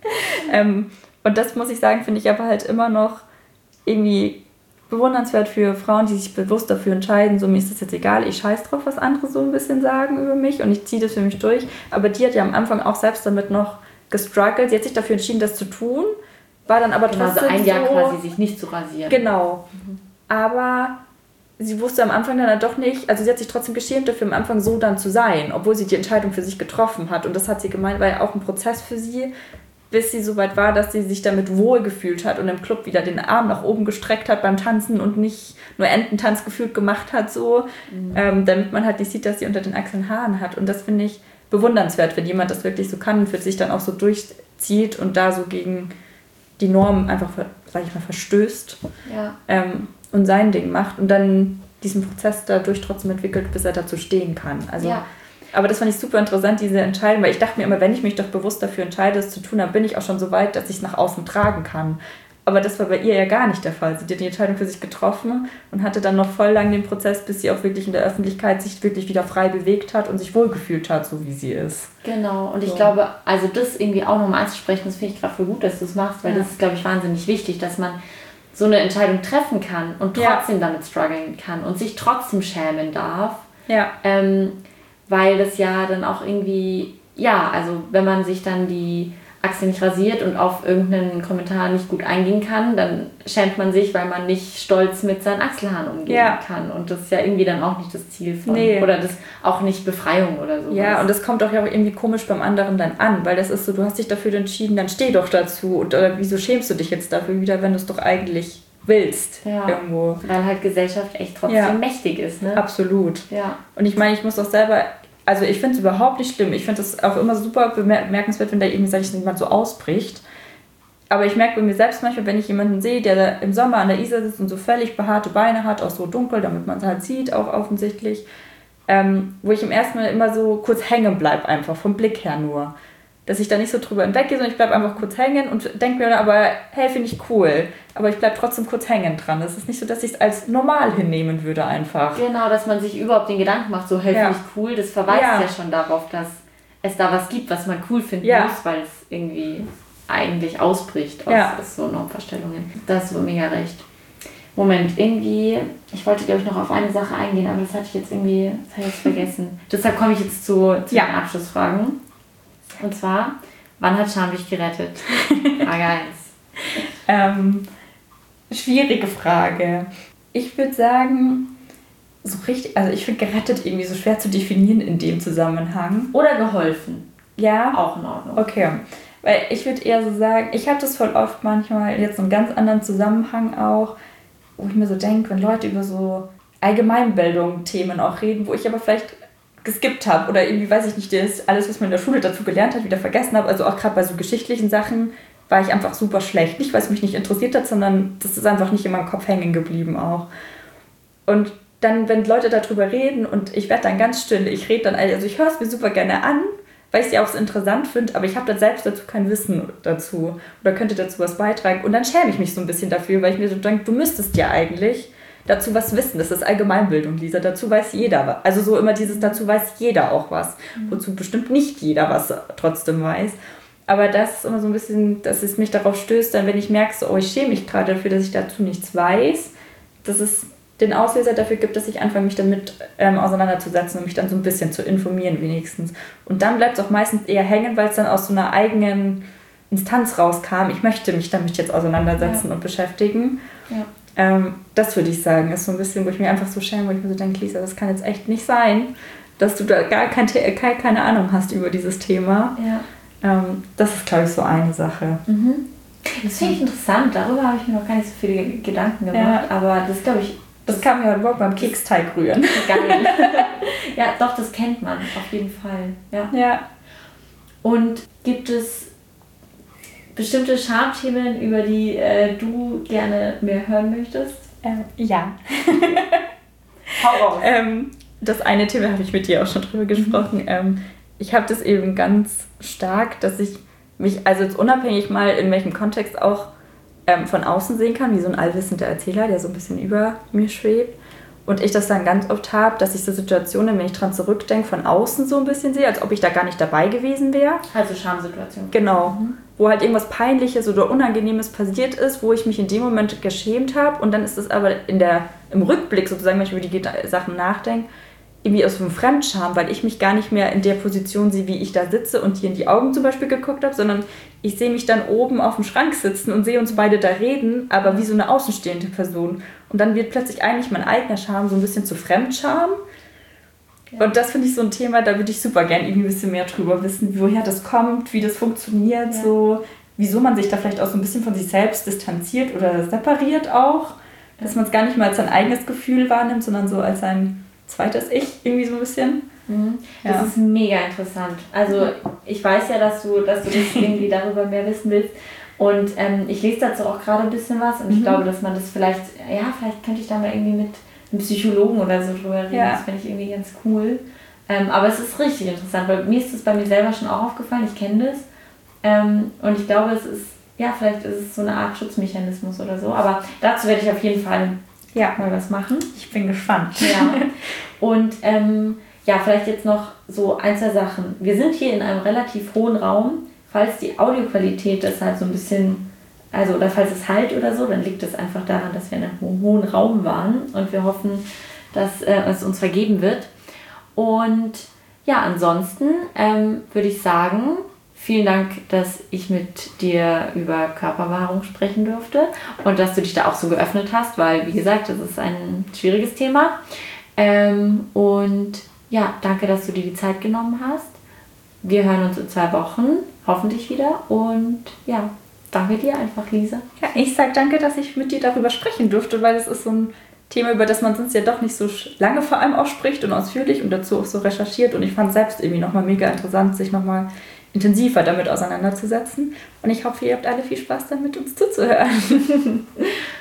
Und das muss ich sagen, finde ich aber halt immer noch irgendwie bewundernswert für Frauen, die sich bewusst dafür entscheiden, so mir ist das jetzt egal, ich scheiß drauf, was andere so ein bisschen sagen über mich und ich ziehe das für mich durch. Aber die hat ja am Anfang auch selbst damit noch gestruggelt. Sie hat sich dafür entschieden, das zu tun, war dann aber trotzdem also ein Jahr quasi sich nicht zu rasieren. Genau. Aber sie wusste am Anfang dann doch nicht, also sie hat sich trotzdem geschämt dafür, am Anfang so dann zu sein, obwohl sie die Entscheidung für sich getroffen hat. Und das hat sie gemeint, war ja auch ein Prozess für sie, bis sie so weit war, dass sie sich damit wohlgefühlt hat und im Club wieder den Arm nach oben gestreckt hat beim Tanzen und nicht nur Ententanz gefühlt gemacht hat, so, damit man halt nicht sieht, dass sie unter den Achseln Haaren hat. Und das finde ich bewundernswert, wenn jemand das wirklich so kann und für sich dann auch so durchzieht und da so gegen die Norm einfach, sag ich mal, verstößt und sein Ding macht und dann diesen Prozess dadurch trotzdem entwickelt, bis er dazu stehen kann. Also aber das fand ich super interessant, diese Entscheidung, weil ich dachte mir immer, wenn ich mich doch bewusst dafür entscheide, es zu tun, dann bin ich auch schon so weit, dass ich es nach außen tragen kann. Aber das war bei ihr ja gar nicht der Fall. Sie hat die Entscheidung für sich getroffen und hatte dann noch voll lang den Prozess, bis sie auch wirklich in der Öffentlichkeit sich wirklich wieder frei bewegt hat und sich wohlgefühlt hat, so wie sie ist. Genau, und ich glaube, also das irgendwie auch nochmal anzusprechen, das finde ich gerade voll gut, dass du es machst, weil das ist, glaube ich, wahnsinnig wichtig, dass man so eine Entscheidung treffen kann und trotzdem damit strugglen kann und sich trotzdem schämen darf. Ja. Weil das ja dann auch irgendwie, also wenn man sich dann die Achse nicht rasiert und auf irgendeinen Kommentar nicht gut eingehen kann, dann schämt man sich, weil man nicht stolz mit seinen Achselhaaren umgehen kann. Und das ist ja irgendwie dann auch nicht das Ziel von, oder das auch nicht Befreiung oder so. Ja, und das kommt auch ja irgendwie komisch beim anderen dann an, weil das ist so, du hast dich dafür entschieden, dann steh doch dazu. Oder wieso schämst du dich jetzt dafür wieder, wenn du es doch eigentlich willst irgendwo. Weil halt Gesellschaft echt trotzdem mächtig ist, ne? Absolut. Ja. Und ich meine, ich muss auch selber, also ich finde es überhaupt nicht schlimm. Ich finde es auch immer super bemerkenswert, wenn da irgendwie, sag ich, jemand so ausbricht. Aber ich merke bei mir selbst manchmal, wenn ich jemanden sehe, der da im Sommer an der Isar sitzt und so völlig behaarte Beine hat, auch so dunkel, damit man es halt sieht, auch offensichtlich, wo ich im ersten Mal immer so kurz hängen bleibe, einfach vom Blick her nur. Dass ich da nicht so drüber hinweggehe, sondern ich bleibe einfach kurz hängen und denke mir dann aber, hey, finde ich cool. Aber ich bleibe trotzdem kurz hängen dran. Es ist nicht so, dass ich es als normal hinnehmen würde einfach. Genau, dass man sich überhaupt den Gedanken macht, so, hey, finde ich cool. Das verweist ja schon darauf, dass es da was gibt, was man cool finden muss, weil es irgendwie eigentlich ausbricht aus so Normvorstellungen. Da hast du mega recht. Moment, irgendwie, ich wollte, glaube ich, noch auf eine Sache eingehen, aber das hatte ich jetzt vergessen. Deshalb komme ich jetzt zu den Abschlussfragen. Und zwar, wann hat Scham dich gerettet? Frage 1. Schwierige Frage. Ich würde sagen, so richtig, also ich finde gerettet irgendwie so schwer zu definieren in dem Zusammenhang. Oder geholfen. Ja. Auch in Ordnung. Okay. Weil ich würde eher so sagen, ich habe das voll oft manchmal, jetzt in einem ganz anderen Zusammenhang auch, wo ich mir so denke, wenn Leute über so Allgemeinbildung-Themen auch reden, wo ich aber vielleicht geskippt habe oder irgendwie, weiß ich nicht, das alles, was man in der Schule dazu gelernt hat, wieder vergessen habe. Also auch gerade bei so geschichtlichen Sachen war ich einfach super schlecht. Nicht, weil es mich nicht interessiert hat, sondern das ist einfach nicht in meinem Kopf hängen geblieben auch. Und dann, wenn Leute darüber reden und ich werde dann ganz still, ich rede dann, also ich höre es mir super gerne an, weil ich es ja auch so interessant finde, aber ich habe dann selbst dazu kein Wissen dazu oder könnte dazu was beitragen. Und dann schäme ich mich so ein bisschen dafür, weil ich mir so denke, du müsstest ja eigentlich dazu was wissen. Das ist Allgemeinbildung, Lisa. Dazu weiß jeder was. Also so immer dieses, dazu weiß jeder auch was. Wozu bestimmt nicht jeder was trotzdem weiß. Aber das ist immer so ein bisschen, dass es mich darauf stößt, dann wenn ich merke, so, oh, ich schäme mich gerade dafür, dass ich dazu nichts weiß, dass es den Auslöser dafür gibt, dass ich anfange, mich damit auseinanderzusetzen und mich dann so ein bisschen zu informieren wenigstens. Und dann bleibt es auch meistens eher hängen, weil es dann aus so einer eigenen Instanz rauskam. Ich möchte mich damit jetzt auseinandersetzen und beschäftigen. Ja. Das würde ich sagen, ist so ein bisschen, wo ich mir einfach so schäme, wo ich mir so denke, Lisa, das kann jetzt echt nicht sein, dass du da gar keine Ahnung hast über dieses Thema. Ja. Das ist, glaube ich, so eine Sache. Das finde ich interessant, darüber habe ich mir noch gar nicht so viele Gedanken gemacht, aber das glaube ich... Das kam mir heute Morgen beim Keksteig rühren. Geil. Ja, doch, das kennt man auf jeden Fall. Ja. Und gibt es bestimmte Schamthemen, über die du gerne mehr hören möchtest? Ja. Hau raus. Das eine Thema habe ich mit dir auch schon drüber gesprochen. Ich habe das eben ganz stark, dass ich mich, also jetzt unabhängig mal in welchem Kontext auch von außen sehen kann, wie so ein allwissender Erzähler, der so ein bisschen über mir schwebt. Und ich das dann ganz oft habe, dass ich so Situationen, wenn ich dran zurückdenke, von außen so ein bisschen sehe, als ob ich da gar nicht dabei gewesen wäre. Also Schamsituationen. Genau. Wo halt irgendwas Peinliches oder Unangenehmes passiert ist, wo ich mich in dem Moment geschämt habe. Und dann ist es aber im Rückblick sozusagen, wenn ich über die Sachen nachdenke, irgendwie aus so einem Fremdscham, weil ich mich gar nicht mehr in der Position sehe, wie ich da sitze und hier in die Augen zum Beispiel geguckt habe, sondern ich sehe mich dann oben auf dem Schrank sitzen und sehe uns beide da reden, aber wie so eine außenstehende Person. Und dann wird plötzlich eigentlich mein eigener Scham so ein bisschen zu Fremdscham. Ja. Und das finde ich so ein Thema, da würde ich super gerne irgendwie ein bisschen mehr drüber wissen, woher das kommt, wie das funktioniert, so, wieso man sich da vielleicht auch so ein bisschen von sich selbst distanziert oder separiert auch, dass man es gar nicht mal als sein eigenes Gefühl wahrnimmt, sondern so als sein zweites Ich irgendwie so ein bisschen. Das ist mega interessant. Also ich weiß ja, dass du das irgendwie darüber mehr wissen willst. Und ich lese dazu auch gerade ein bisschen was. Und ich glaube, dass man das vielleicht könnte ich da mal irgendwie mit einem Psychologen oder so drüber reden. Ja. Das finde ich irgendwie ganz cool. Aber es ist richtig interessant, weil mir ist das bei mir selber schon auch aufgefallen. Ich kenne das. Und ich glaube, es ist, vielleicht ist es so eine Art Schutzmechanismus oder so. Aber dazu werde ich auf jeden Fall mal was machen. Ich bin gespannt. Ja. Und vielleicht jetzt noch so ein, zwei Sachen. Wir sind hier in einem relativ hohen Raum. Falls die Audioqualität das halt so ein bisschen, oder falls es halt oder so, dann liegt es einfach daran, dass wir in einem hohen Raum waren und wir hoffen, dass es uns vergeben wird. Und ansonsten würde ich sagen, vielen Dank, dass ich mit dir über Körperbehaarung sprechen durfte und dass du dich da auch so geöffnet hast, weil, wie gesagt, das ist ein schwieriges Thema. Und danke, dass du dir die Zeit genommen hast. Wir hören uns in 2 Wochen, hoffentlich wieder. Und danke dir einfach, Lisa. Ja, ich sage danke, dass ich mit dir darüber sprechen durfte, weil es ist so ein Thema, über das man sonst ja doch nicht so lange vor allem auch spricht und ausführlich und dazu auch so recherchiert. Und ich fand es selbst irgendwie nochmal mega interessant, sich nochmal intensiver damit auseinanderzusetzen. Und ich hoffe, ihr habt alle viel Spaß damit, uns zuzuhören.